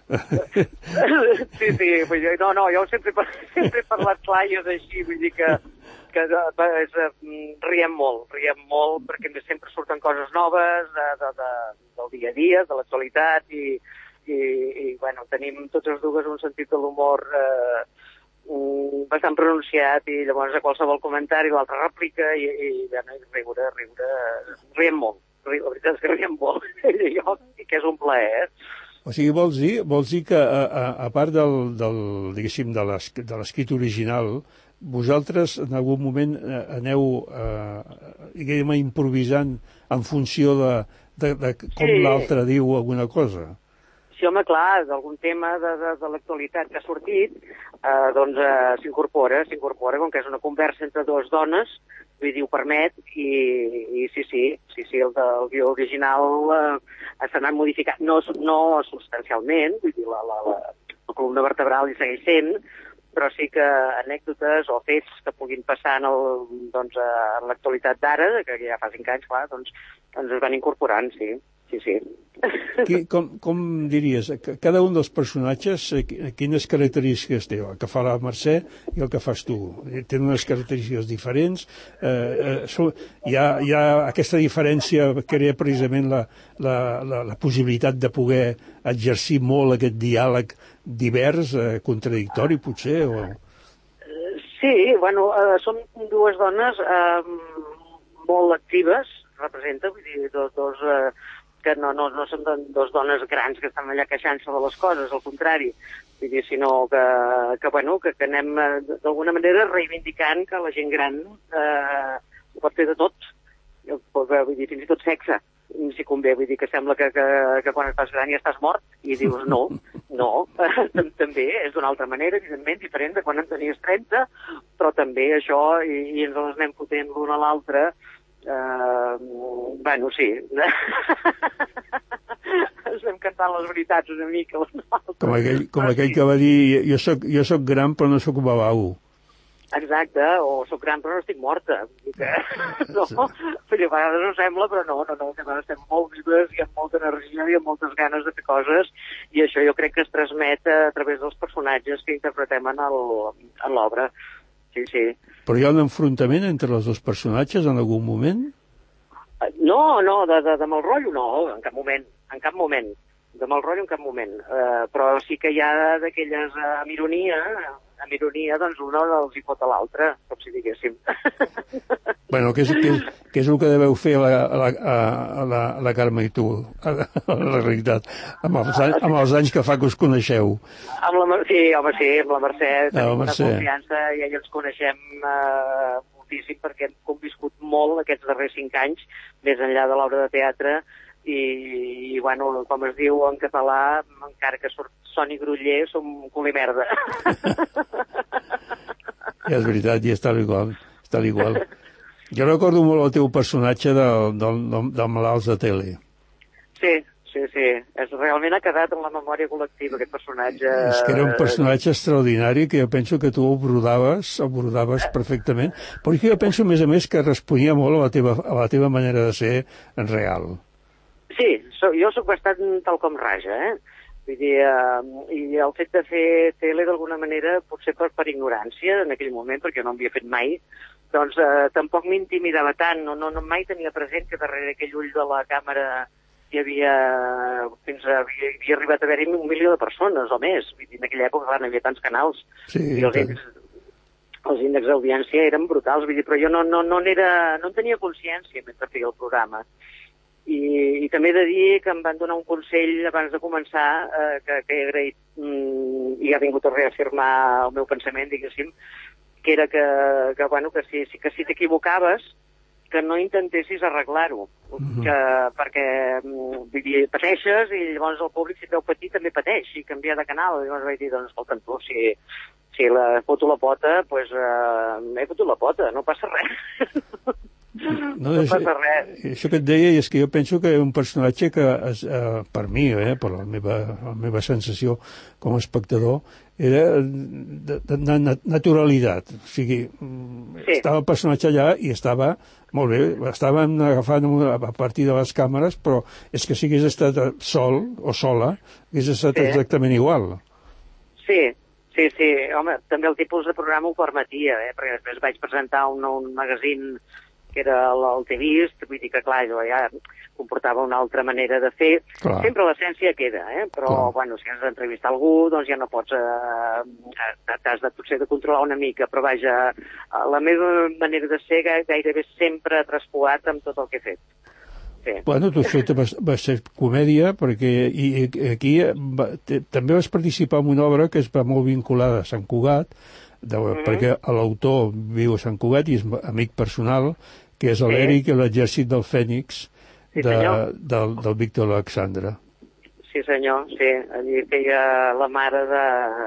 Speaker 5: Sí, sí, vull dir, no, no, jo sempre, sempre he parlat clar i és així, vull dir que, que és, riem molt, riem molt perquè sempre surten coses noves de, de, de, del dia a dia, de l'actualitat i, i, i bueno, tenim totes dues un sentit de l'humor eh, bastant pronunciat i llavors a qualsevol comentari l'altra rèplica i, i bueno, riure, riure, riem molt, la veritat és que riem molt, ella i jo, i que és un plaer, eh?
Speaker 2: O sigui, vols dir, vols dir que, a, a, a part del, del, diguéssim, de l'escrit original, vosaltres en algun moment aneu, eh, diguem, improvisant en funció de, de, de com sí. L'altre diu alguna cosa?
Speaker 5: Sí, home, clar, d'algun tema de, de, de l'actualitat que ha sortit, eh, doncs eh, s'incorpora, s'incorpora, com que és una conversa entre dues dones, vull dir, ho permet, i, i sí, sí, sí, sí, el del guió original eh, s'ha anat modificat, no, no substancialment, vull dir, la, la, la, la columna vertebral hi segueix sent, però sí que anècdotes o fets que puguin passar en, el, doncs, en l'actualitat d'ara, que ja fa cinc anys, clar, doncs, doncs es van incorporant, sí. Sí, sí.
Speaker 2: Qui, com, com diries, cada un dels personatges, quines característiques té? El que fa la Mercè i el que fas tu. Tenen unes característiques diferents. Eh, eh, hi, ha, hi ha aquesta diferència que crea precisament la, la, la, la possibilitat de poder exercir molt aquest diàleg divers, eh, contradictori, potser? O...
Speaker 5: Sí, bueno, eh, són dues dones eh, molt actives, representa, vull dir, dos... dos eh, que no, no, no són dos dones grans que estan allà queixant-se de les coses, al contrari, vull dir, sinó que, que, bueno, que, que anem d'alguna manera reivindicant que la gent gran eh, pot fer de tot, vull dir, fins i tot sexe, si convé, vull dir que sembla que, que, que quan et fas gran ja estàs mort, i dius no, no, també és d'una altra manera, evidentment, diferent de quan en tenies trenta, però també això, i, i ens les anem fotent l'una a l'altra. Uh, bueno, sí. Estem cantant les veritats una mica.
Speaker 2: Com aquell, com aquell que va dir, jo soc, jo soc gran però no soc babau.
Speaker 5: Exacte, o soc gran però no estic morta. Vull dir que, no, vull dir, a vegades no sembla, però no, no, no, que a vegades estem molt vives i amb molta energia i amb moltes ganes de fer coses, i això jo crec que es transmet a través dels personatges que interpretem en el- en l'obra. Sí, sí.
Speaker 2: Però hi ha un enfrontament entre els dos personatges en algun moment?
Speaker 5: No, no, de, de, de mal rotllo no, en cap moment, en cap moment. De mal rotllo en cap moment. Uh, però sí que hi ha d'aquelles uh, amb ironia, amb ironia, doncs una els hi fot a l'altra, com si diguéssim.
Speaker 2: Bueno, què és, què és, què és el que deveu fer a la, a la, a la, a la Carme i tu, a la, a la realitat, amb els, anys, amb els anys que fa que us coneixeu?
Speaker 5: Amb la, Mer- sí, home, sí, amb la Mercè tenim
Speaker 2: Ah,
Speaker 5: una
Speaker 2: Mercè.
Speaker 5: confiança i ella ens coneixem uh, moltíssim perquè hem conviscut molt aquests darrers cinc anys, més enllà de l'obra de teatre, i, i bueno, com es diu en català, encara que surt soni groller, som cul i merda.
Speaker 2: Ja és veritat, i és tal igual, és tal igual. Jo recordo molt el teu personatge del, del, del, del Malalts de Tele.
Speaker 5: Sí, sí, sí. És, realment ha quedat en la memòria col·lectiva, aquest personatge.
Speaker 2: És que era un personatge extraordinari que jo penso que tu el brodaves, el brodaves perfectament, però que jo penso, a més a més, que responia molt a la teva, a la teva manera de ser en real.
Speaker 5: Sí, so, jo sóc bastant tal com raja, eh? Vull dir, eh, i el fet de fer tele d'alguna manera, potser per, per ignorància en aquell moment, perquè no havia fet mai, doncs eh, tampoc m'intimidava tant, no, no, no mai tenia present que darrere aquell ull de la càmera hi havia, fins a, havia, havia arribat a haver-hi un milió de persones o més. Vull dir, en aquella època, clar, no hi havia tants canals.
Speaker 2: Sí,
Speaker 5: I els
Speaker 2: tant.
Speaker 5: índexs, els índexs d'audiència eren brutals, vull dir, però jo no, no, no, n'era, no en tenia consciència mentre feia el programa. I, i també he de dir que em van donar un consell abans de començar, eh, que, que he agraït mm, i ha vingut a reafirmar el meu pensament, diguéssim, que era que, que, bueno, que si, que si t'equivocaves, que no intentessis arreglar-ho,
Speaker 2: Mhm.
Speaker 5: que, perquè mm, vull dir, pateixes i llavors el públic, si et veu patir, també pateix i canvia de canal. I llavors vaig dir, doncs, escolta, tu, si, si la foto la pota, doncs pues, eh, he fotut la pota, no passa res.
Speaker 2: No,
Speaker 5: no
Speaker 2: és,
Speaker 5: passa res.
Speaker 2: això que et deia és que jo penso que un personatge que, es, eh, per mi, eh, per la meva, la meva sensació com a espectador, era de, de, de naturalitat. O sigui,
Speaker 5: Sí.
Speaker 2: estava el personatge allà i estava, molt bé, estaven agafant a partir de les càmeres, però és que si hagués estat sol o sola, hagués estat
Speaker 5: Sí.
Speaker 2: exactament igual.
Speaker 5: Sí, sí, sí. Home, també el tipus de programa ho permetia, eh? Perquè després vaig presentar un, un magazín que era el, el T'he vist, vull dir que, clar, jo ja comportava una altra manera de fer.
Speaker 2: Clar.
Speaker 5: Sempre l'essència queda, eh? Però,
Speaker 2: Clar.
Speaker 5: bueno, si has d'entrevistar algú, doncs ja no pots... Eh, t'has de, potser de controlar una mica, però, vaja, la meva manera de ser gairebé sempre ha traspoat amb tot el que he fet. Sí.
Speaker 2: Bueno, tu això va, va ser comèdia, perquè i, i aquí va, te, també vas participar en una obra que es va molt vinculada a Sant Cugat, de, mm-hmm. perquè l'autor viu a Sant Cugat i és amic personal, que és l'Eric i l'exèrcit del Fènix
Speaker 5: Sí,
Speaker 2: de,
Speaker 5: senyor.
Speaker 2: del, del Víctor Alexandre.
Speaker 5: Sí, senyor, sí. Allí feia la mare de,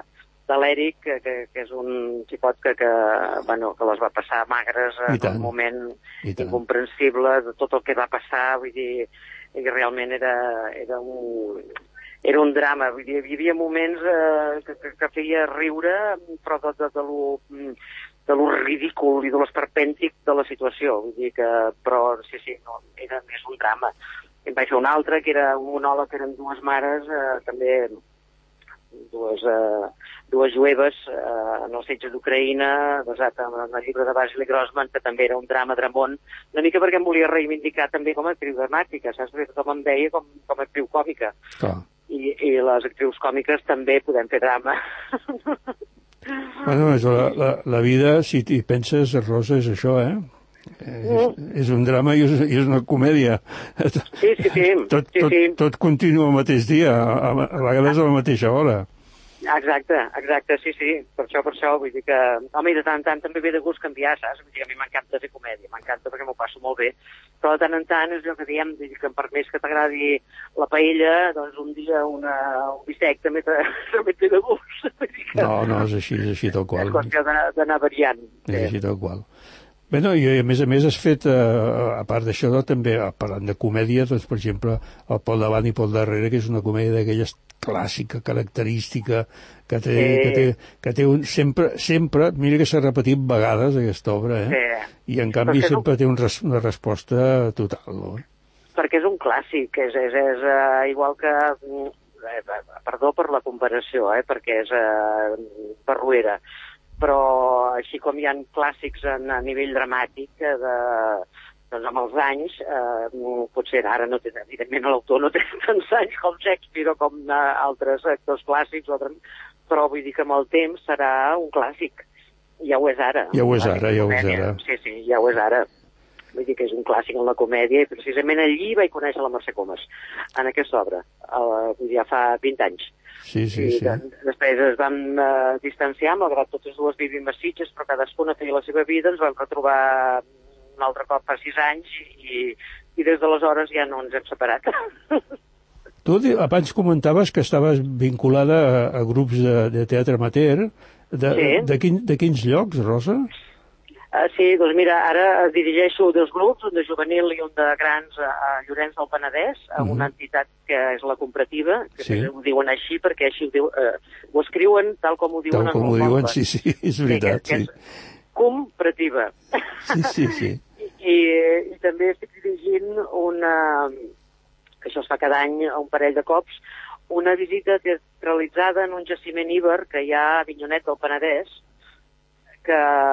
Speaker 5: de l'Eric, que, que, que és un xicot que, que, bueno, que les va passar magres
Speaker 2: I
Speaker 5: en
Speaker 2: tant.
Speaker 5: un moment
Speaker 2: I tant.
Speaker 5: incomprensible de tot el que va passar, vull dir, i realment era, era un... Era un drama, vull dir, hi havia moments eh, que, que, que feia riure, però de, de, de, lo, de lo ridícul i de l'esperpèntic de la situació, vull dir que, però sí, sí, no, era més un drama. Em vaig fer un altre, que era un monòleg, que eren dues mares, eh, també dues, eh, dues jueves eh, en el setge d'Ucraïna, basat en, en el llibre de Vasily Grossman, que també era un drama dramón, una mica perquè em volia reivindicar també com a actriu dramàtica, saps? Perquè tothom em veia com, com a actriu còmica.
Speaker 2: Clar.
Speaker 5: I, i les actrius còmiques també podem fer drama.
Speaker 2: Bueno, és la, la, la vida, si t'hi penses, Rosa, és això, eh? És, és un drama i és, i és una comèdia.
Speaker 5: Sí, sí, sí.
Speaker 2: Tot,
Speaker 5: sí,
Speaker 2: tot,
Speaker 5: sí.
Speaker 2: tot continua al mateix dia, a, a vegades a la mateixa hora.
Speaker 5: Exacte, exacte, sí, sí, per això, per això, vull dir que, home, i de tant en tant també ve de gust canviar, saps? Vull dir, a mi m'encanta fer comèdia, m'encanta perquè m'ho passo molt bé, però de tant en tant és el que diem, vull dir que per més que t'agradi la paella, doncs un dia una, un bistec també te, també et ve de gust. Vull dir que
Speaker 2: No, no, és així, és així tal qual.
Speaker 5: és qüestió d'anar d'anar variant.
Speaker 2: És així tal qual. Bé, no, i a més a més has fet, eh, a part d'això, no, també, parlant de comèdia, doncs, per exemple, el Pel davant i Pel darrere, que és una comèdia d'aquelles clàssica, característica, que té, sí. que té, que té un, sempre, sempre, mira que s'ha repetit vegades aquesta obra, eh? Sí. I en canvi sempre un... té un res, una resposta total, no?
Speaker 5: Perquè és un clàssic, és, és, és uh, igual que... Eh, perdó per la comparació, eh, perquè és uh, barruera, però així com hi ha clàssics en, a nivell dramàtic eh, de, doncs amb els anys, eh, potser ara no té, evidentment l'autor no té tants anys com Shakespeare o com eh, altres actors clàssics, però vull dir que amb el temps serà un clàssic. Ja ho és ara.
Speaker 2: Ja ho és ara, ja ho és ara.
Speaker 5: Sí, sí, ja ho és ara. Vull dir que és un clàssic en la comèdia i precisament allí vaig conèixer la Mercè Comas, en aquesta obra, eh, ja fa vint anys.
Speaker 2: Sí, sí,
Speaker 5: I
Speaker 2: sí.
Speaker 5: després es van uh, distanciar, malgrat totes dues vivim a Sitges, però cadascuna feia la seva vida, ens vam retrobar un altre cop fa sis anys i, i des d'aleshores ja no ens hem separat.
Speaker 2: Tu abans comentaves que estaves vinculada a, a grups de, de teatre amateur. De, sí. de, quin, de quins llocs, Rosa?
Speaker 5: Uh, sí, doncs mira, ara dirigeixo dos grups, un de juvenil i un de grans a, a Llorenç del Penedès, a una uh-huh. entitat que és la Comprativa, que sí. ho diuen així perquè així ho, diu, uh, ho escriuen tal com ho diuen
Speaker 2: tal com
Speaker 5: en
Speaker 2: ho diuen, sí, sí, és veritat. Sí, que, que
Speaker 5: sí. És Comprativa.
Speaker 2: Sí, sí, sí.
Speaker 5: I, i, I també estic dirigint una, que això es fa cada any un parell de cops, una visita teatralitzada en un jaciment íber que hi ha a Avinyonet del Penedès, que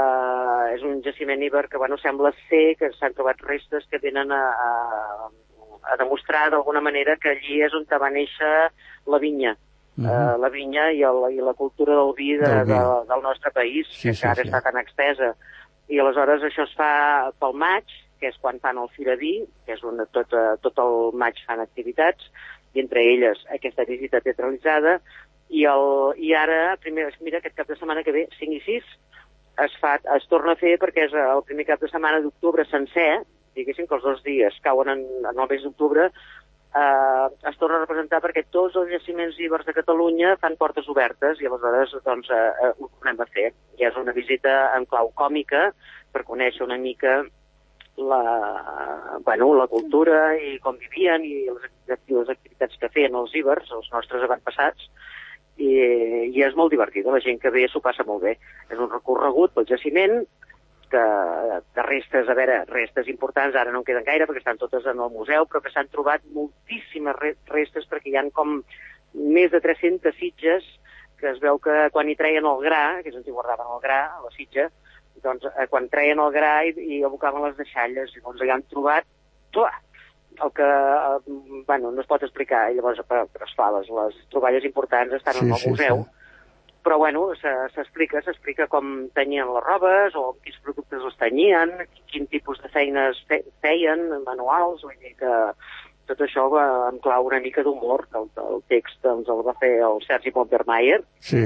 Speaker 5: és un jaciment íber que, bueno, sembla ser que s'han trobat restes que venen a, a, a demostrar d'alguna manera que allí és on va néixer la vinya. Uh-huh. uh, la vinya i, el, i la cultura del vi, de, del, vi. De, del nostre país, sí, que sí, ara sí. està tan extesa. I aleshores això es fa pel maig, que és quan fan el Firaví, que és on tot, tot el maig fan activitats, i entre elles aquesta visita teatralitzada, i, el, i ara, primer, mira, aquest cap de setmana que ve, cinc i sis, es, fa, es torna a fer perquè és el primer cap de setmana d'octubre sencer, diguéssim que els dos dies cauen en, en el mes d'octubre, eh, es torna a representar perquè tots els jaciments íbers de Catalunya fan portes obertes i aleshores doncs, eh, ho tornem a fer. I és una visita en clau còmica per conèixer una mica la, bueno, la cultura i com vivien i les, les activitats que feien els íbers, els nostres avantpassats, I, i és molt divertida, la gent que ve s'ho passa molt bé. És un recorregut pel jaciment que, de restes, a veure, restes importants ara no en queden gaire perquè estan totes en el museu, però que s'han trobat moltíssimes restes perquè hi ha com més de tres-centes sitges que es veu que quan hi treien el gra, que és on hi guardaven el gra, a la sitja, doncs quan treien el gra i, i abocaven les deixalles, i doncs hi han trobat clar, el que, eh, bueno, no es pot explicar, i llavors però, però es fa, les, les troballes importants estan sí, en el sí, museu, sí. Però bueno, s'explica, s'explica com tenyien les robes, o quins productes els tenyien, quin tipus de feines feien, manuals, vull dir que tot això va en clau una mica d'humor, que el, el text doncs, el va fer el Sergi Pompermayer,
Speaker 2: sí.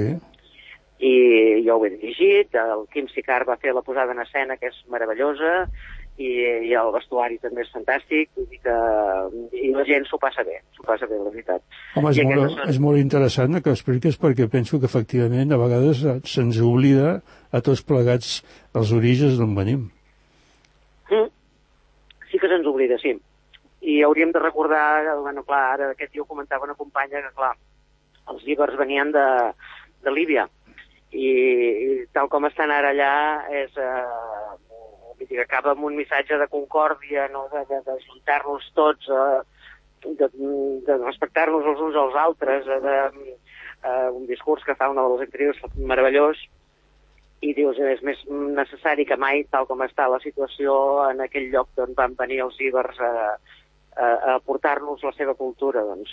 Speaker 5: I jo ho he dirigit, el Quim Sicard va fer la posada en escena, que és meravellosa, i, i el vestuari també és fantàstic, vull dir que i la gent s'ho passa bé, s'ho passa bé, la veritat.
Speaker 2: Home, és, molt, són... és molt interessant que ho expliques perquè penso que efectivament a vegades se'ns oblida a tots plegats els orígens d'on venim.
Speaker 5: Mm. Sí que se'ns oblida, sí. I hauríem de recordar, bueno, clar, ara aquest dia ho comentava una companya, que clar, els íbers venien de, de Líbia, i, i tal com estan ara allà és... Eh, que acaba amb un missatge de concòrdia, no? de, de, de juntar-nos tots, eh, de, de respectar-nos els uns als altres, eh, de, eh, un discurs que fa una de les actrius meravellós, i dius, és més necessari que mai, tal com està la situació en aquell lloc d'on van venir els íbers a, a, a portar-nos la seva cultura, doncs.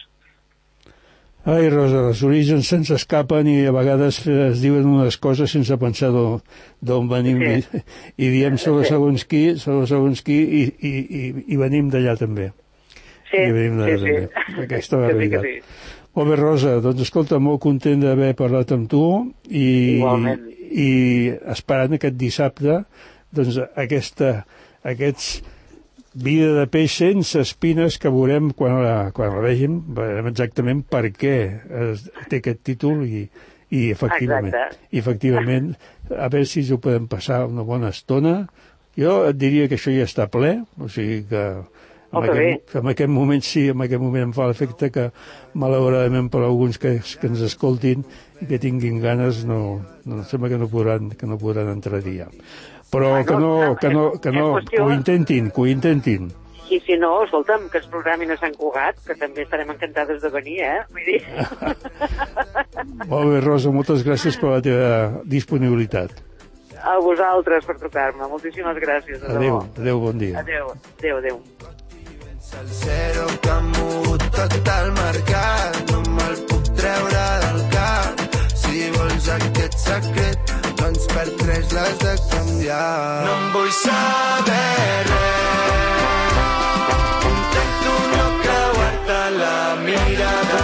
Speaker 2: Ai, Rosa, els orígens se'ns escapen i a vegades es diuen unes coses sense pensar d'on venim sí. i, i diem sobre segons qui, sobre segons qui i, i, i, i venim d'allà també.
Speaker 5: Sí,
Speaker 2: I venim d'allà
Speaker 5: sí,
Speaker 2: també.
Speaker 5: sí.
Speaker 2: Aquesta és la veritat.
Speaker 5: Sí, sí.
Speaker 2: Molt bé, Rosa, doncs escolta, molt content d'haver parlat amb tu i, i esperant aquest dissabte doncs aquesta, aquests Vida de peix sense espines que veurem quan la, quan la vegem, veurem exactament per què es, té aquest títol i, i efectivament, i efectivament a veure si ho podem passar una bona estona Jo et diria que això ja està ple, o sigui que en, aquest, en aquest moment sí, en aquest moment em fa l'efecte que malauradament per alguns que, que ens escoltin i que tinguin ganes no, no sembla que no podran, que no podran entrar-hi ja. Però bueno, que no, que no, que no, que ho intentin, que ho intentin.
Speaker 5: I si no, escolta'm, que es programin a Sant Cugat, que també estarem encantades de venir, eh? Vull dir...
Speaker 2: Molt bé, Rosa, moltes gràcies per la teva disponibilitat.
Speaker 5: A vosaltres per trucar-me. Moltíssimes gràcies.
Speaker 2: Adéu, adéu, bon dia.
Speaker 5: Adéu, adéu, adéu.
Speaker 6: El zero que ha mogut tot el mercat, no me'l puc treure del cap. Si vols aquest secret, doncs per tres l'has de canviar. No em vull saber res, intento no creuar-te la mirada.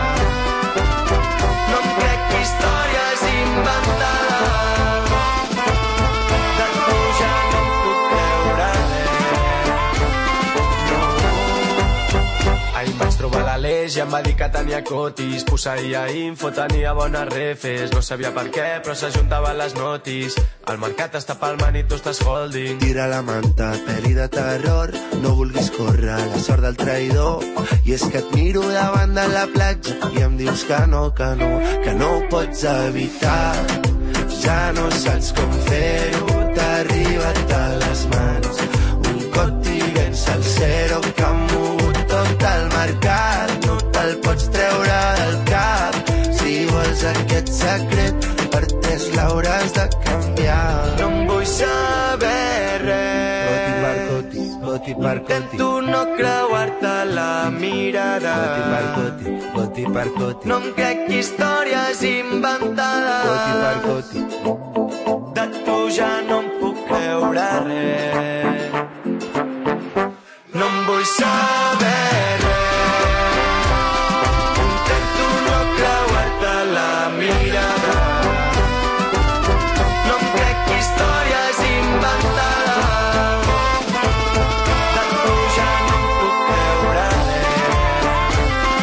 Speaker 6: No em crec històries inventades, de tu ja no em puc creure res. No. Ahir vaig trobar l'Aleix i em va dir que tenia cotis, posseïa info, tenia bones refes, no sabia per què però s'ajuntaven les notis. El mercat està palmant i tu estàs holding. Tira la manta, pel·li de terror, no vulguis córrer la sort del traïdor. I és que et miro davant de la platja i em dius que no, que no, que no ho pots evitar. Ja no saps com fer-ho, t'ha arribat a les mans un coti vens al zero que ha mogut tot el mercat. No te'l pots treure del cap. Si vols aquest secret, per tres l'hauràs de canviar. No em vull saber res, Coti, Coti, Coti, intento no creuar-te la mirada. Coti, Coti, Coti, no em crec històries inventades. Coti, Coti, de tu ja no em puc creure res. No em vull saber res, intento no creuar-te la mirada. No em crec històries inventades, de tu ja no em puc creure res.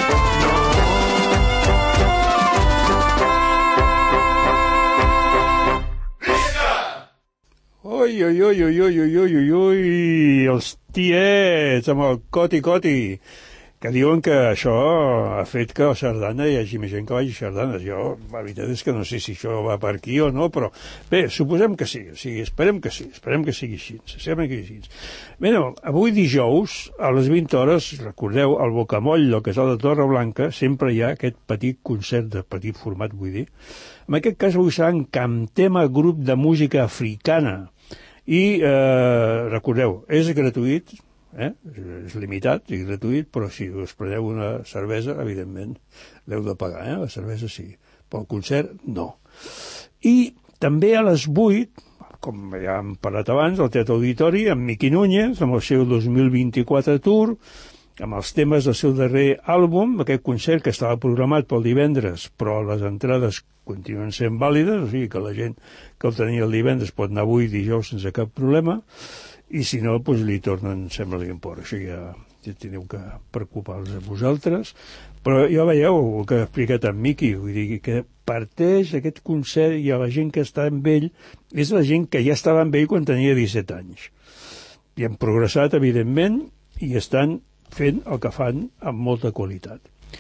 Speaker 2: No. Ui, ui, ui, ui, ui, ui, ui, ui, ui, els tiets amb el coti-coti, que diuen que això ha fet que a Cerdana hi hagi més gent que vagi a sardanes. Jo, la veritat és que no sé si això va per aquí o no, però bé, suposem que sí, o sigui, esperem que sí, esperem que sigui així, esperem que sigui així. Bé, no, avui dijous, a les vint hores, recordeu, al Bocamoll del Casal de Torreblanca, sempre hi ha aquest petit concert de petit format, vull dir. En aquest cas avui serà en Camtema, grup de música africana. I, eh, recordeu, és gratuït, eh? És limitat i gratuït, però si us preneu una cervesa, evidentment, l'heu de pagar, eh? La cervesa sí, però el concert no. I també a les vuit, com ja hem parlat abans, al Teatre Auditori, amb Miqui Núñez, amb el seu dos mil vint-i-quatre tour, amb els temes del seu darrer àlbum, aquest concert que estava programat pel divendres, però les entrades continuen sent vàlides, o sigui que la gent que el tenia el divendres pot anar avui dijous sense cap problema, i si no, doncs li tornen, sembla l'import. Això ja, ja teniu que preocupar-vos a vosaltres. Però ja veieu el que ha explicat en Miqui, vull dir que parteix aquest concert i a la gent que està amb ell és la gent que ja estava amb ell quan tenia disset anys. I han progressat, evidentment, i estan fent el que fan amb molta qualitat.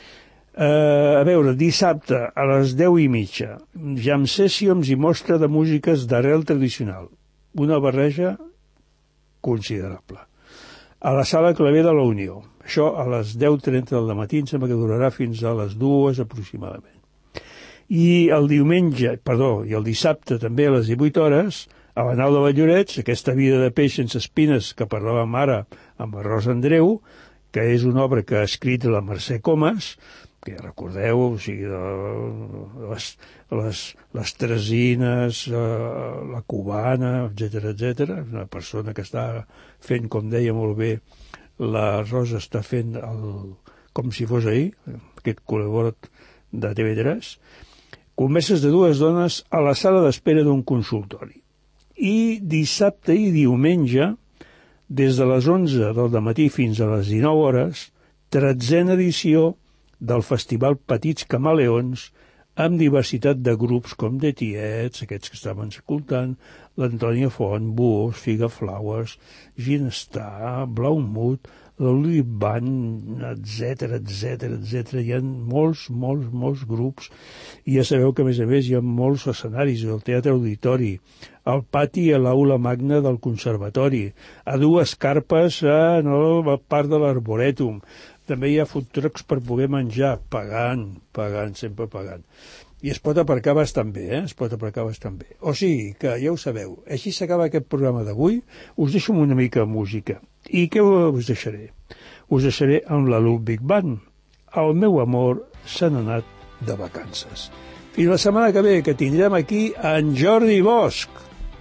Speaker 2: Uh, a veure, dissabte a les deu i mitja, jam sessions i mostra de músiques d'arrel tradicional. Una barreja considerable. A la sala Claver de la Unió. Això a les deu trenta del matí, em sembla que durarà fins a les dues aproximadament. I el diumenge, perdó, i el dissabte també a les divuit hores, a la Nau de Vallorets, aquesta vida de peix sense espines que parlàvem ara amb la Rosa Andreu, que és una obra que ha escrit la Mercè Comas, que ja recordeu, o sigui, de les, les, les Tresines, eh, la Cubana, etcètera, etcètera. Una persona que està fent, com deia molt bé, la Rosa està fent el, com si fos ahir, aquest col·laborat de T V tres, converses de dues dones a la sala d'espera d'un consultori. I dissabte i diumenge, des de les onze del dematí fins a les dinou hores, tretzena edició del Festival Petits Camaleons amb diversitat de grups com The Tietz, aquests que estaven escoltant, l'Antònia Font, Buos, Figa Flowers, Ginestar, Blaumut, l'Olive Band, etcètera, etcètera, etcètera. Hi ha molts, molts, molts grups, i ja sabeu que, a més a més, hi ha molts escenaris, el Teatre Auditori, al pati a l'aula magna del Conservatori, a dues carpes a la part de l'Arborètum. També hi ha food trucks per poder menjar, pagant, pagant, sempre pagant. I es pot aparcar bastant bé, eh? Es pot aparcar bastant bé. O sigui, que ja ho sabeu, així s'acaba aquest programa d'avui, us deixo amb una mica de música. I què us deixaré? Us deixaré amb la Ludwig Band. El meu amor se n'ha anat de vacances. Fins la setmana que ve, que tindrem aquí en Jordi Bosch.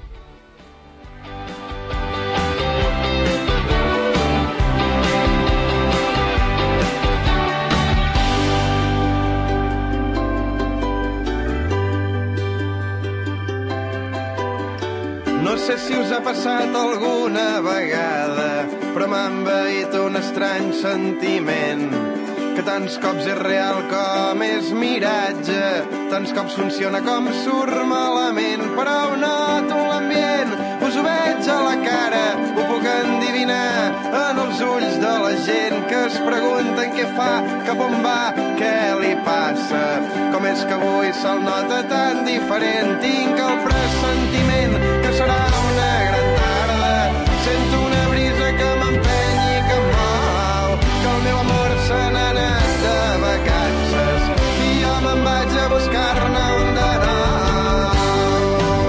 Speaker 6: No sé si us ha passat alguna vegada, però m'ha envaït un estrany sentiment, que tants cops és real com és miratge, tants cops funciona com surt malament, però ho noto l'ambient, us ho veig a la cara, ho puc endivinar en els ulls de la gent que es pregunten què fa, cap on va, què li passa, com és que avui se'l nota tan diferent, tinc el pressentiment que serà una gran tarda, sento una brisa que m'empeny i que em mou, que el meu amor se n'ha anat de vacances i jo me'n vaig a buscar-ne un de nou.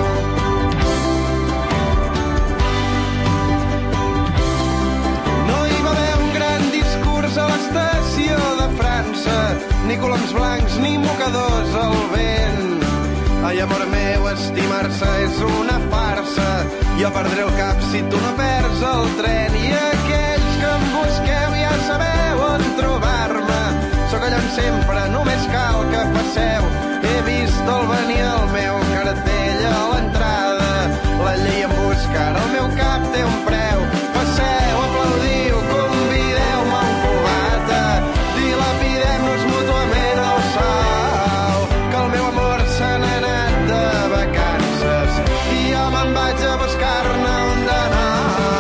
Speaker 6: No hi va haver un gran discurs a l'estació de França, ni coloms blancs ni mocadors al vent. Ai, amor meu, estimar-se és una farsa. Jo perdré el cap si tu no perds el tren. I aquells que em busqueu ja sabeu on trobar-me. Sóc allà on sempre, només cal que passeu. He vist el venir el meu cartell a l'entrada. La llei em busca, ara el meu cap té un preu. Passeu, aplaudiu, convideu-me a un cubata. Dilapidem-nos mútuament el sou, que el meu amor se n'ha anat de vacances i jo me'n vaig a buscar-ne un de nou.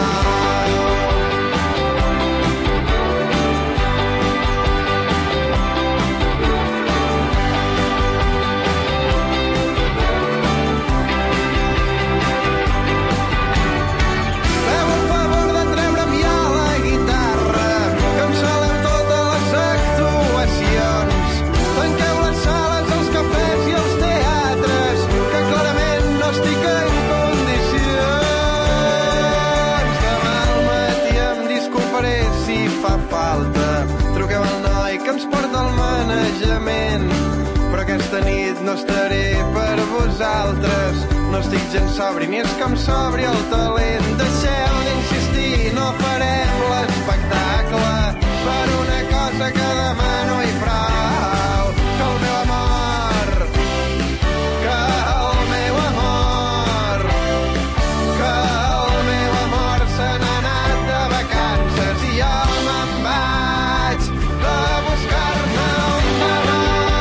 Speaker 6: Feu el favor de treure'm ja la guitarra, que em saleu totes les actuacions. Tanqueu les sales, els cafès i els teatres, que clarament no estic en condicions. Demà al matí em disculparé si fa falta. Truqueu al noi que ens porta el manejament, però aquesta nit no estaré per vosaltres. No estic gens sobri, ni és que em sobri el talent. Deixeu d'insistir, no farem l'espectacle per una cosa que demà no hi prou. Que el meu amor, que el meu amor, que el meu amor se n'ha anat de vacances i jo me'n vaig a buscar-ne un de nou.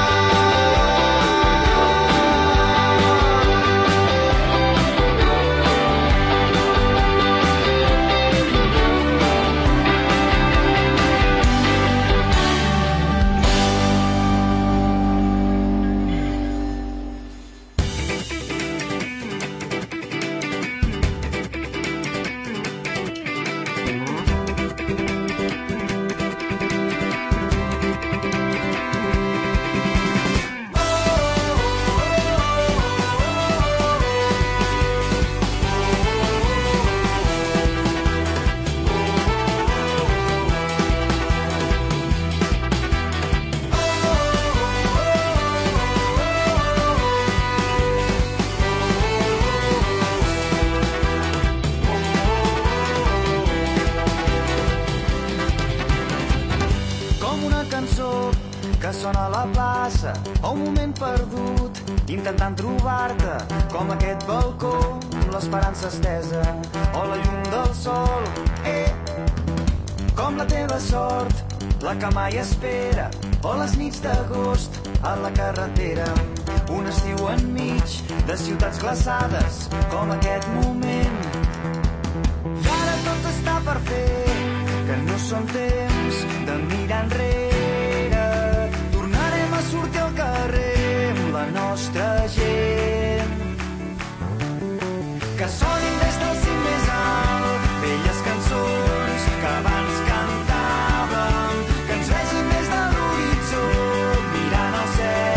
Speaker 3: Com una cançó que sona a la plaça, o un moment perdut intentant trobar-te, com aquest balcó amb l'esperança estesa, o la llum del sol, eh, com la teva sort, la que mai espera, o les nits d'agost a la carretera.
Speaker 7: un estiu enmig de ciutats glaçades com aquest moment. I ara tot està per fer, que no són temps de mirar enrere. Tornarem a sortir al carrer amb la nostra gent. Que sonin des del cim més alt velles cançons que abans cantàvem, que ens vegin des de l'horitzó mirant al cel.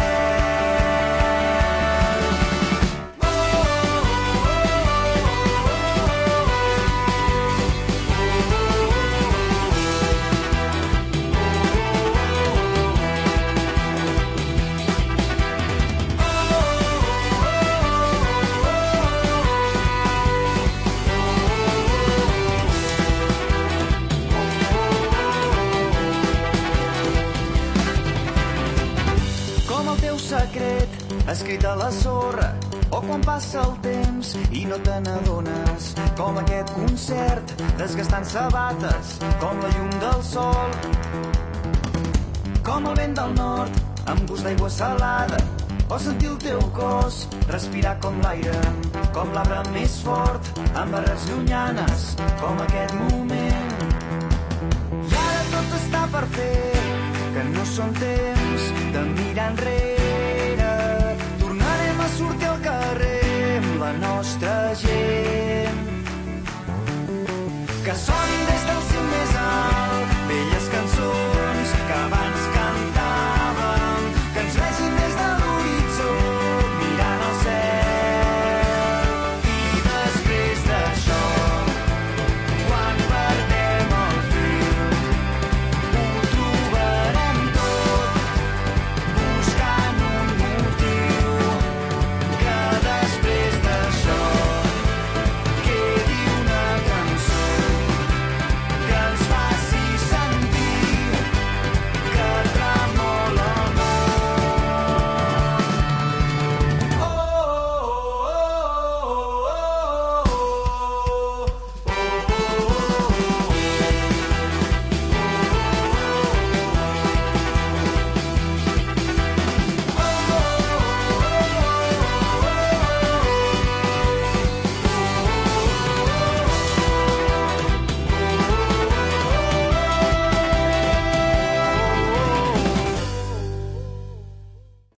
Speaker 7: Secret escrit a la sorra, o quan passa el temps i no te n'adones, com aquest concert desgastant sabates, com la llum del sol, com el vent del nord amb gust d'aigua salada, o sentir el teu cos respirar com l'aire, com l'arbre més fort amb arrels llunyanes, com aquest moment. I ara tot està per fer, que no són temps de mirar enrere.